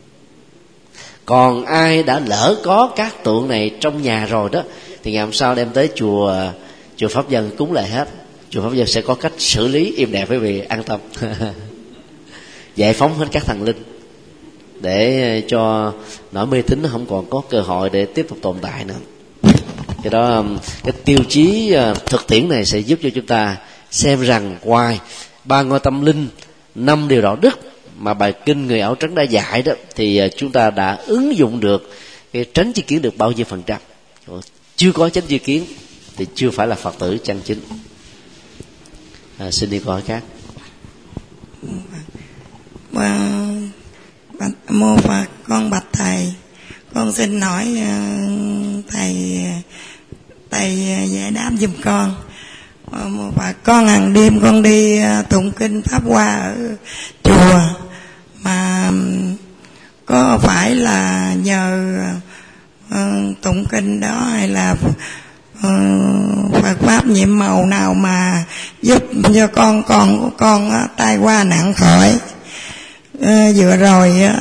Còn ai đã lỡ có các tượng này trong nhà rồi đó, thì ngày hôm sau đem tới chùa chùa Pháp Dân cúng lại hết. Chùa Pháp Dân sẽ có cách xử lý êm đẹp, quý vị an tâm. Giải phóng hết các thần linh để cho nỗi mê tín nó không còn có cơ hội để tiếp tục tồn tại nữa. Cái đó, cái tiêu chí thực tiễn này sẽ giúp cho chúng ta xem rằng ngoài ba ngôi tâm linh, năm điều đạo đức mà bài kinh Người Áo Trắng đã dạy đó, thì chúng ta đã ứng dụng được cái tránh tri kiến được bao nhiêu phần trăm. Chưa có tránh tri kiến thì chưa phải là Phật tử chân chính. À, xin đi câu hỏi khác. Mô Phật, con bạch thầy, con xin hỏi uh, thầy thầy giải đáp giùm con. Mô Phật, con hàng đêm con đi uh, tụng kinh Pháp Hoa ở chùa, mà um, có phải là nhờ uh, tụng kinh đó hay là uh, Phật pháp nhiệm màu nào mà giúp cho con con của con uh, tai qua nạn khỏi? Uh, vừa rồi uh,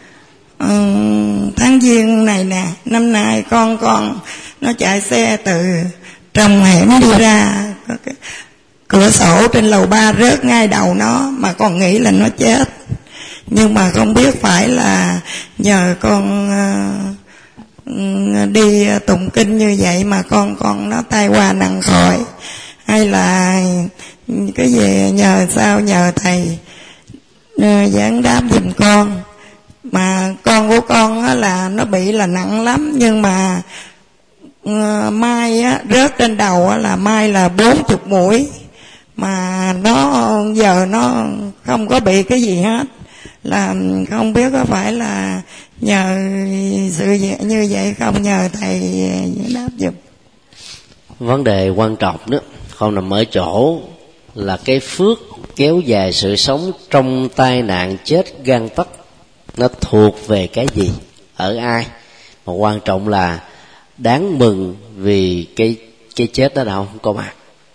uh, tháng giêng này nè, năm nay con con nó chạy xe từ trong hẻm đi ra, có cái cửa sổ trên lầu ba rớt ngay đầu nó, mà con nghĩ là nó chết, nhưng mà không biết phải là nhờ con uh, đi tụng kinh như vậy mà con con nó tai qua nạn khỏi, hay là cái gì nhờ sao nhờ thầy giảng đáp giùm con. Mà con của con á là nó bị là nặng lắm, nhưng mà uh, mai á rớt trên đầu á là mai là bốn chục mũi, mà nó giờ nó không có bị cái gì hết, là không biết có phải là nhờ sự như vậy không, nhờ thầy đáp giùm. Vấn đề quan trọng đó không nằm ở chỗ là cái phước kéo dài sự sống trong tai nạn chết gan tấc nó thuộc về cái gì, ở ai, mà quan trọng là đáng mừng vì cái cái chết đó đâu không có mặt.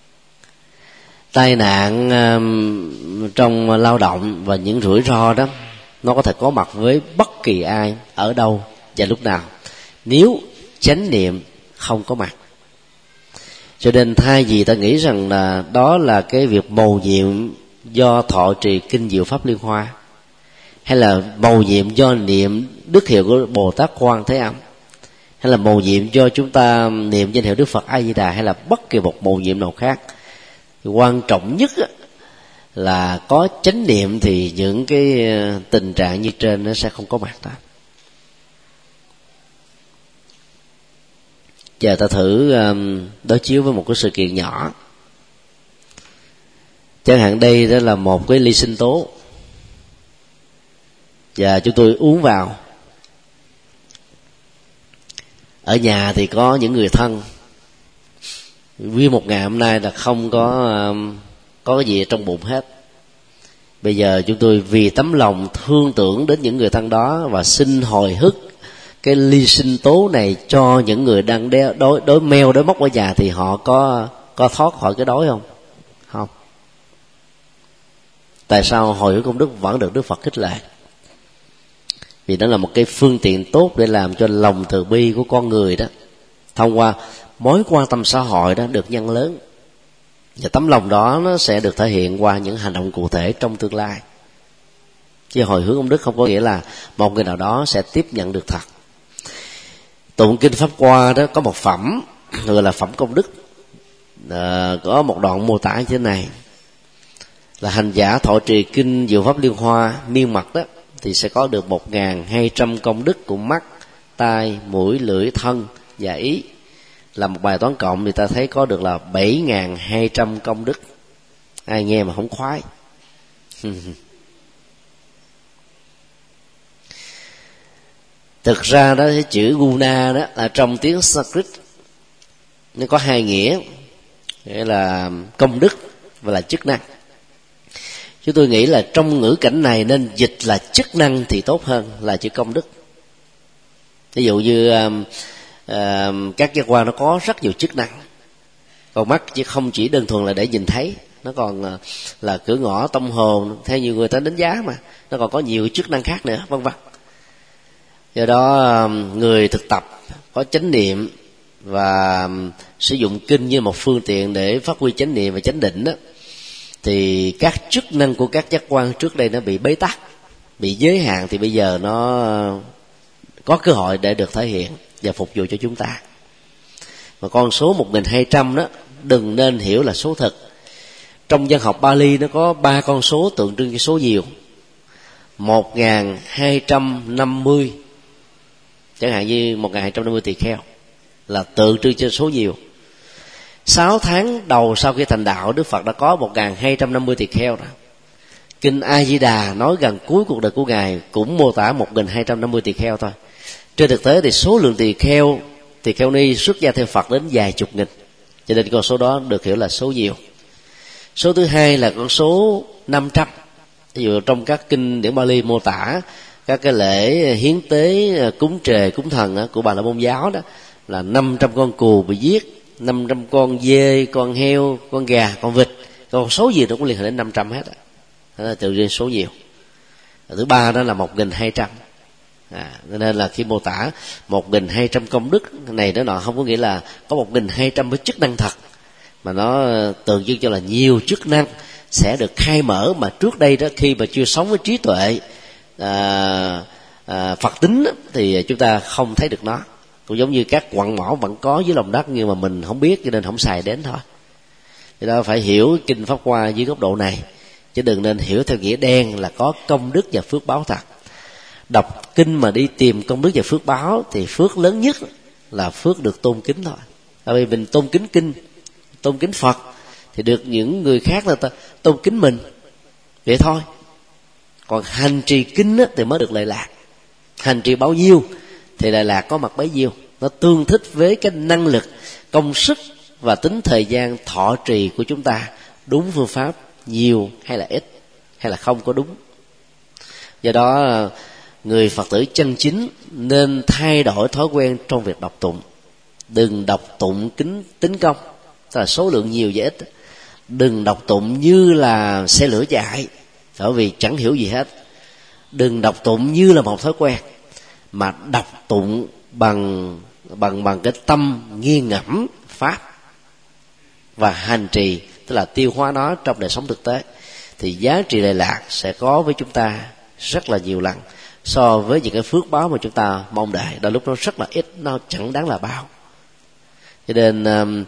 Tai nạn um, trong lao động và những rủi ro đó nó có thể có mặt với bất kỳ ai, ở đâu và lúc nào, nếu chánh niệm không có mặt. Cho nên thay vì ta nghĩ rằng là đó là cái việc mầu nhiệm do thọ trì kinh Diệu Pháp Liên Hoa, hay là mầu nhiệm do niệm đức hiệu của Bồ Tát Quan Thế Âm, hay là mầu nhiệm do chúng ta niệm danh hiệu Đức Phật A Di Đà, hay là bất kỳ một mầu nhiệm nào khác, thì quan trọng nhất là có chánh niệm thì những cái tình trạng như trên nó sẽ không có mặt đó. Giờ ta thử um, đối chiếu với một cái sự kiện nhỏ. Chẳng hạn đây đó là một cái ly sinh tố, và chúng tôi uống vào. Ở nhà thì có những người thân, nguyên một ngày hôm nay là không có um, có cái gì trong bụng hết. Bây giờ chúng tôi vì tấm lòng thương tưởng đến những người thân đó và xin hồi hức cái ly sinh tố này cho những người đang đeo, đối đối meo đối móc ở nhà thì họ có có thoát khỏi cái đói không? Không. Tại sao hồi hướng công đức vẫn được Đức Phật khích lệ? Vì đó là một cái phương tiện tốt để làm cho lòng từ bi của con người đó, thông qua mối quan tâm xã hội đó, được nhân lớn. Và tấm lòng đó nó sẽ được thể hiện qua những hành động cụ thể trong tương lai. Chứ hồi hướng công đức không có nghĩa là một người nào đó sẽ tiếp nhận được thật. Tụng kinh Pháp Hoa đó có một phẩm gọi là phẩm công đức. À, có một đoạn mô tả như thế này: là hành giả thọ trì kinh Diệu Pháp Liên Hoa miên mật đó thì sẽ có được một nghìn hai trăm công đức của mắt, tai, mũi, lưỡi, thân và ý. Là một bài toán cộng thì ta thấy có được là bảy nghìn hai trăm công đức. Ai nghe mà không khoái. Thực ra đó, cái chữ guna đó là trong tiếng Sanskrit nó có hai nghĩa, nghĩa là công đức và là chức năng. Chúng tôi nghĩ là trong ngữ cảnh này nên dịch là chức năng thì tốt hơn là chữ công đức. Ví dụ như uh, uh, các giác quan nó có rất nhiều chức năng. Con mắt chứ không chỉ đơn thuần là để nhìn thấy, nó còn uh, là cửa ngõ tâm hồn theo nhiều người ta đánh giá, mà nó còn có nhiều chức năng khác nữa, vân vân. Do đó người thực tập có chánh niệm và sử dụng kinh như một phương tiện để phát huy chánh niệm và chánh định đó, thì các chức năng của các giác quan trước đây nó bị bế tắc, bị giới hạn, thì bây giờ nó có cơ hội để được thể hiện và phục vụ cho chúng ta. Và con số một nghìn hai trăm đó đừng nên hiểu là số thực. Trong văn học Pali nó có ba con số tượng trưng cho số nhiều. Một nghìn hai trăm năm mươi, chẳng hạn như một nghìn hai trăm năm mươi tỳ kheo là tượng trưng cho số nhiều. Sáu tháng đầu sau khi thành đạo, Đức Phật đã có một nghìn hai trăm năm mươi tỳ kheo rồi. Kinh A Di Đà nói gần cuối cuộc đời của ngài cũng mô tả một nghìn hai trăm năm mươi tỳ kheo thôi. Trên thực tế thì số lượng tỳ kheo, tỳ kheo ni xuất gia theo Phật đến vài chục nghìn, cho nên con số đó được hiểu là số nhiều. Số thứ hai là con số năm trăm. Ví dụ trong các kinh điển Pali mô tả các cái lễ hiến tế cúng trề cúng thần của Bà La Môn giáo đó là năm trăm con cừu bị giết, năm trăm con dê, con heo, con gà, con vịt, con số gì nó cũng liên hệ đến năm trăm hết. Đó là tự nhiên số nhiều. Thứ ba đó là một nghìn hai trăm. À, nên là khi mô tả một nghìn hai trăm công đức này đó nọ, không có nghĩa là có một nghìn hai trăm với chức năng thật, mà nó tượng trưng cho là nhiều chức năng sẽ được khai mở mà trước đây đó khi mà chưa sống với trí tuệ à, à, Phật tính đó, thì chúng ta không thấy được nó. Cũng giống như các quặng mỏ vẫn có dưới lòng đất nhưng mà mình không biết, cho nên không xài đến thôi. Thì đó phải hiểu kinh Pháp Hoa dưới góc độ này, chứ đừng nên hiểu theo nghĩa đen là có công đức và phước báo thật. Đọc kinh mà đi tìm công đức và phước báo thì phước lớn nhất là phước được tôn kính thôi. Tại vì mình tôn kính kinh, tôn kính Phật thì được những người khác là ta tôn kính mình, vậy thôi. Còn hành trì kinh á, thì mới được lệ lạc. Hành trì bao nhiêu thì lệ lạc có mặt bấy nhiêu. Nó tương thích với cái năng lực, công sức và tính thời gian thọ trì của chúng ta. Đúng phương pháp nhiều hay là ít, hay là không có đúng. Do đó người Phật tử chân chính nên thay đổi thói quen trong việc đọc tụng. Đừng đọc tụng kính tính công, tức là số lượng nhiều và ít. Đừng đọc tụng như là xe lửa chạy, bởi vì chẳng hiểu gì hết. Đừng đọc tụng như là một thói quen, mà đọc tụng bằng bằng bằng cái tâm nghiêng ngẫm pháp và hành trì, tức là tiêu hóa nó trong đời sống thực tế, thì giá trị lệ lạc sẽ có với chúng ta rất là nhiều lần so với những cái phước báo mà chúng ta mong đợi. Đôi lúc nó rất là ít, nó chẳng đáng là bao. Cho nên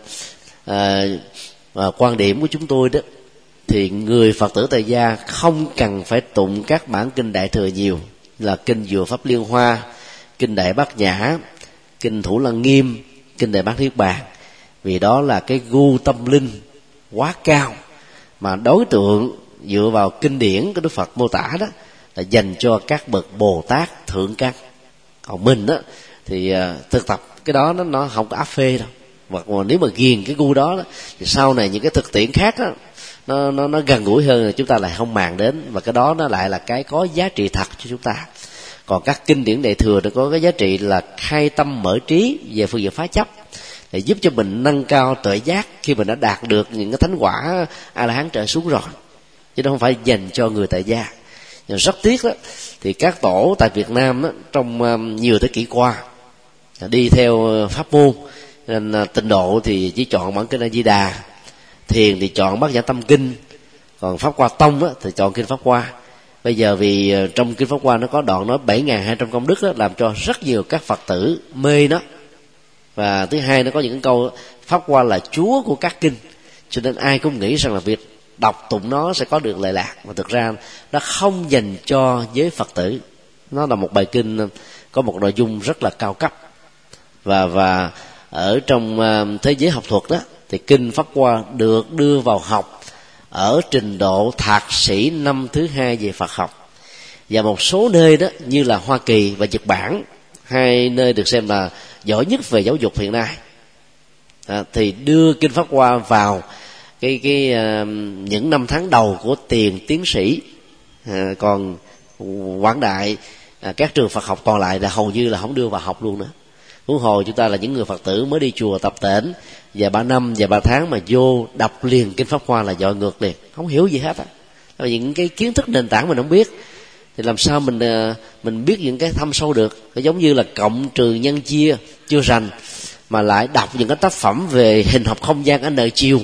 à, à, quan điểm của chúng tôi đó, thì người Phật tử tại gia không cần phải tụng các bản kinh Đại Thừa nhiều, là kinh Diệu Pháp Liên Hoa, kinh Đại Bát Nhã, kinh Thủ Lăng Nghiêm, kinh Đại Bát Niết Bàn, vì đó là cái gu tâm linh quá cao, mà đối tượng dựa vào kinh điển của Đức Phật mô tả đó là dành cho các bậc Bồ Tát thượng căn. Còn mình đó thì thực tập cái đó nó, nó không có áp phê đâu. Hoặc mà nếu mà ghiền cái gu đó, đó thì sau này những cái thực tiễn khác đó, nó nó nó gần gũi hơn, chúng ta lại không màng đến, và cái đó nó lại là cái có giá trị thật cho chúng ta. Còn các kinh điển Đại Thừa nó có cái giá trị là khai tâm mở trí về phương diện phá chấp, để giúp cho mình nâng cao tuệ giác khi mình đã đạt được những cái thánh quả A La Hán trở xuống rồi, chứ nó không phải dành cho người tại gia. Nhưng rất tiếc đó, thì các tổ tại Việt Nam đó, trong um, nhiều thế kỷ qua đi theo pháp môn, nên uh, tịnh độ thì chỉ chọn bản kinh A Di Đà, thiền thì chọn Bát Nhã Tâm Kinh, còn Pháp Hoa Tông đó, thì chọn kinh Pháp Hoa. Bây giờ vì uh, trong kinh Pháp Hoa nó có đoạn nói bảy nghìn hai trăm công đức đó, làm cho rất nhiều các Phật tử mê nó. Và thứ hai, nó có những câu Pháp Hoa là chúa của các kinh, cho nên ai cũng nghĩ rằng là việc đọc tụng nó sẽ có được lệ lạc, mà thực ra nó không dành cho giới Phật tử. Nó là một bài kinh có một nội dung rất là cao cấp, và và ở trong thế giới học thuật đó thì kinh Pháp Hoa được đưa vào học ở trình độ thạc sĩ năm thứ hai về Phật học. Và một số nơi đó như là Hoa Kỳ và Nhật Bản, hai nơi được xem là giỏi nhất về giáo dục hiện nay, à, thì đưa kinh Pháp Hoa vào cái cái uh, những năm tháng đầu của tiền tiến sĩ. À, còn quảng đại à, các trường Phật học còn lại là hầu như là không đưa vào học luôn nữa. Huống hồ chúng ta là những người Phật tử mới đi chùa tập tễnh và ba năm và ba tháng mà vô đọc liền kinh Pháp Hoa là dội ngược liền, không hiểu gì hết á. Những cái kiến thức nền tảng mình không biết thì làm sao mình mình biết những cái thâm sâu được. Nó giống như là cộng trừ nhân chia chưa rành mà lại đọc những cái tác phẩm về hình học không gian ở nơi chiều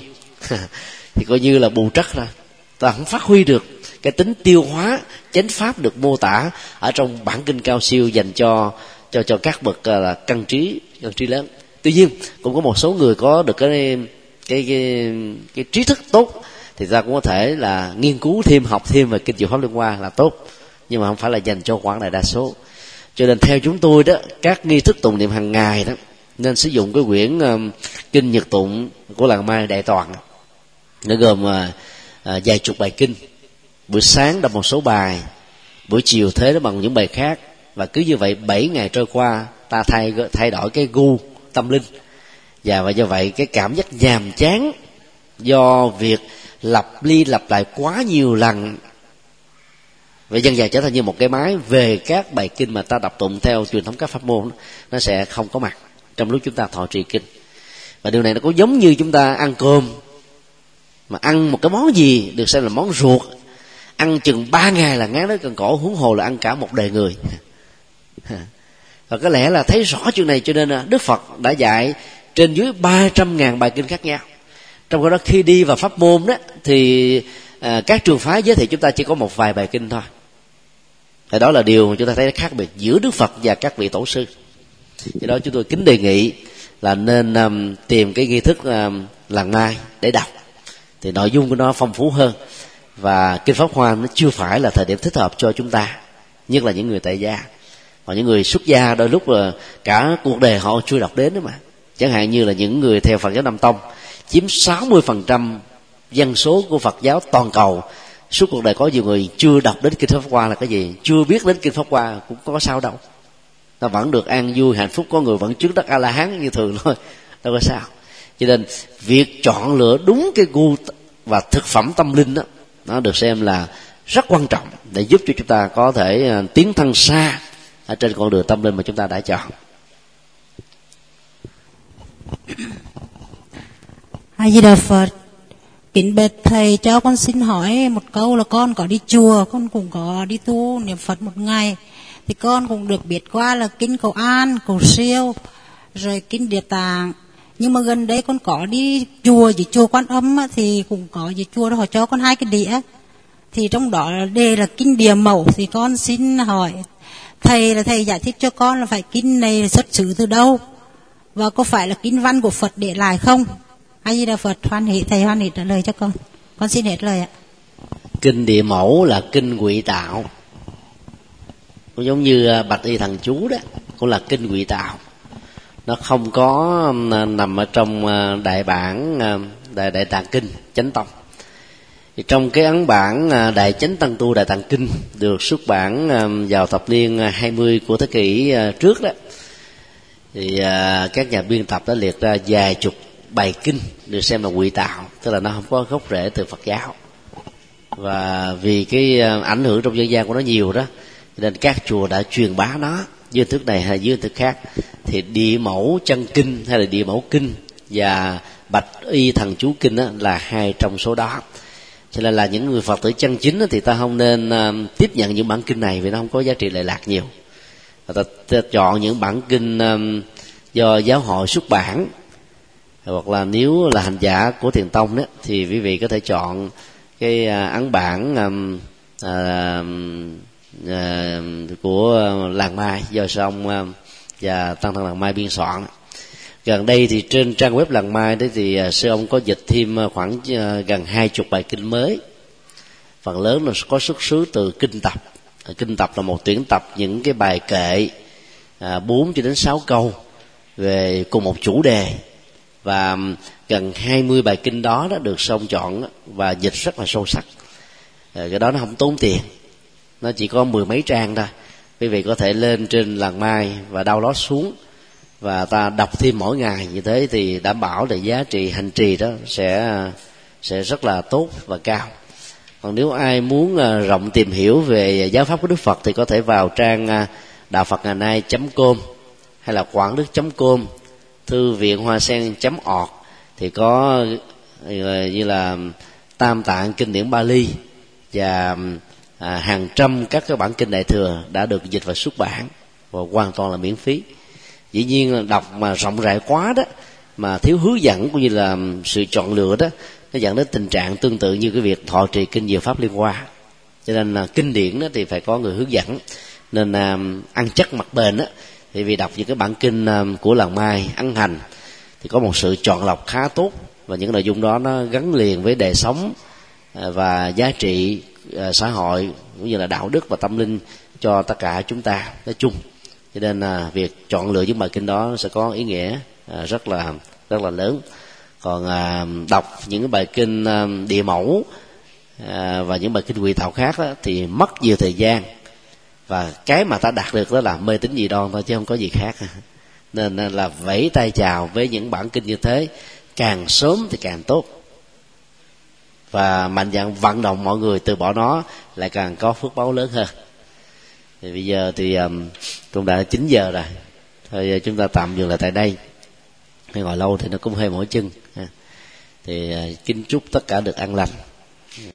thì coi như là bù trất ra, ta không phát huy được cái tính tiêu hóa chánh pháp được mô tả ở trong bản kinh cao siêu dành cho cho cho các bậc là căn trí căn trí lớn. Tuy nhiên cũng có một số người có được cái cái cái, cái trí thức tốt thì ta cũng có thể là nghiên cứu thêm, học thêm về kinh Diệu Pháp Liên Hoa là tốt, nhưng mà không phải là dành cho quảng đại đa số. Cho nên theo chúng tôi đó, các nghi thức tụng niệm hàng ngày đó nên sử dụng cái quyển um, kinh Nhật Tụng của làng Mai Đại Toàn. Nó gồm uh, uh, vài chục bài kinh. Buổi sáng đọc một số bài, buổi chiều thế nó bằng những bài khác, và cứ như vậy bảy ngày trôi qua, ta thay thay đổi cái gu tâm linh. Và, và do vậy cái cảm giác nhàm chán do việc lặp đi lặp lại quá nhiều lần, và dần dần trở thành như một cái máy về các bài kinh mà ta đọc tụng theo truyền thống các pháp môn, nó sẽ không có mặt trong lúc chúng ta thọ trì kinh. Và điều này nó cũng giống như chúng ta ăn cơm, mà ăn một cái món gì được xem là món ruột, ăn chừng ba ngày là ngán đến cần cổ, huống hồ là ăn cả một đời người. Và có lẽ là thấy rõ chuyện này, cho nên Đức Phật đã dạy trên dưới ba trăm ngàn bài kinh khác nhau. Trong đó khi đi vào pháp môn đó thì à, các trường phái giới thiệu chúng ta chỉ có một vài bài kinh thôi. Thì đó là điều mà chúng ta thấy khác biệt giữa Đức Phật và các vị tổ sư. Vì đó chúng tôi kính đề nghị là nên um, tìm cái nghi thức um, làng Mai để đọc, thì nội dung của nó phong phú hơn, và kinh Pháp Hoa nó chưa phải là thời điểm thích hợp cho chúng ta, nhất là những người tại gia. Còn những người xuất gia đôi lúc là cả cuộc đời họ chưa đọc đến đó mà. Chẳng hạn như là những người theo Phật giáo Nam Tông chiếm sáu mươi phần trăm dân số của Phật giáo toàn cầu, suốt cuộc đời có nhiều người chưa đọc đến kinh Pháp Hoa là cái gì, chưa biết đến kinh Pháp Hoa cũng có sao đâu, ta vẫn được an vui hạnh phúc, có người vẫn chứng đắc A La Hán như thường thôi, đâu có sao. Cho nên việc chọn lựa đúng cái gu và thực phẩm tâm linh đó, nó được xem là rất quan trọng để giúp cho chúng ta có thể tiến thân xa ở trên con đường tâm linh mà chúng ta đã chọn. A Di Đà Phật. Kính bạch thầy, cho con xin hỏi một câu là con có đi chùa, con cũng có đi tu niệm Phật một ngày, thì con cũng được biết qua là kinh Cầu An, Cầu Siêu, rồi kinh Địa Tạng. Nhưng mà gần đây con có đi chùa, với chùa Quan Âm thì cũng có, với chùa đó họ cho con hai cái đĩa, thì trong đó đề là kinh Địa Mẫu. Thì con xin hỏi thầy là thầy giải thích cho con là phải kinh này xuất xứ từ đâu, và có phải là kinh văn của Phật để lại không? A Di Đà Phật. Hoan hỷ thầy, hoan hỷ trả lời cho con. Con xin hết lời ạ. Kinh Địa Mẫu là kinh Ngụy Tạo, cũng giống như Bạch Y Thần Chú đó, cũng là kinh Ngụy Tạo. Nó không có nằm ở trong đại bản đại đại tạng kinh Chánh Tông. Thì trong cái ấn bản Đại Chánh Tăng Tu Đại Tạng Kinh được xuất bản vào thập niên hai mươi của thế kỷ trước đó, thì các nhà biên tập đã liệt ra vài chục bài kinh được xem là Ngụy Tạo, tức là nó không có gốc rễ từ Phật giáo. Và vì cái ảnh hưởng trong dân gian của nó nhiều đó, nên các chùa đã truyền bá nó dưới thức này hay dưới thức khác. Thì địa mẫu chân kinh hay là địa mẫu kinh và bạch y thần chú kinh đó là hai trong số đó. Cho nên là những người Phật tử chân chính thì ta không nên uh, tiếp nhận những bản kinh này vì nó không có giá trị lệ lạc nhiều. Ta, ta chọn những bản kinh um, do giáo hội xuất bản, hoặc là nếu là hành giả của Thiền Tông đó, thì quý vị có thể chọn cái uh, ấn bản um, uh, uh, của Làng Mai do sư ông uh, và Tăng Thân Làng Mai biên soạn. Gần đây thì trên trang web Làng Mai đấy thì uh, sư ông có dịch thêm khoảng uh, gần hai chục bài kinh mới. Phần lớn là có xuất xứ từ kinh tập. Kinh tập là một tuyển tập những cái bài kệ bốn uh, cho đến sáu câu về cùng một chủ đề, và gần hai mươi bài kinh đó, đó được song chọn và dịch rất là sâu sắc. uh, Cái đó nó không tốn tiền, nó chỉ có mười mấy trang thôi. Quý vị có thể lên trên Làng Mai và download xuống, và ta đọc thêm mỗi ngày, như thế thì đảm bảo là giá trị hành trì đó sẽ sẽ rất là tốt và cao. Còn nếu ai muốn rộng tìm hiểu về giáo pháp của Đức Phật thì có thể vào trang đạo phật ngày nay chấm com hay là quảng đức chấm com, thư viện hoa sen chấm org, thì có như là Tam Tạng kinh điển Bali và à, hàng trăm các cái bản kinh Đại Thừa đã được dịch và xuất bản, và hoàn toàn là miễn phí. Dĩ nhiên là đọc mà rộng rãi quá đó, mà thiếu hướng dẫn cũng như là sự chọn lựa đó, nó dẫn đến tình trạng tương tự như cái việc thọ trì kinh Diệu Pháp Liên Hoa. Cho nên là kinh điển đó thì phải có người hướng dẫn. Nên à, ăn chắc mặc bền đó, thì vì đọc những cái bản kinh à, của Làng Mai ấn hành thì có một sự chọn lọc khá tốt, và những nội dung đó nó gắn liền với đời sống à, và giá trị à, xã hội cũng như là đạo đức và tâm linh cho tất cả chúng ta nói chung. Cho nên là việc chọn lựa những bài kinh đó sẽ có ý nghĩa à, rất là rất là lớn. Còn à, đọc những cái bài kinh à, địa mẫu à, và những bài kinh Quỳ Thảo khác đó, thì mất nhiều thời gian, và cái mà ta đạt được đó là mê tín dị đoan thôi chứ không có gì khác. Nên là vẫy tay chào với những bản kinh như thế, càng sớm thì càng tốt, và mạnh dạn vận động mọi người từ bỏ nó lại càng có phước báo lớn hơn. Thì bây giờ thì um, cũng đã chín giờ rồi, thôi chúng ta tạm dừng lại tại đây. Ngồi lâu thì nó cũng hơi mỏi chân. Thì uh, kính chúc tất cả được an lành.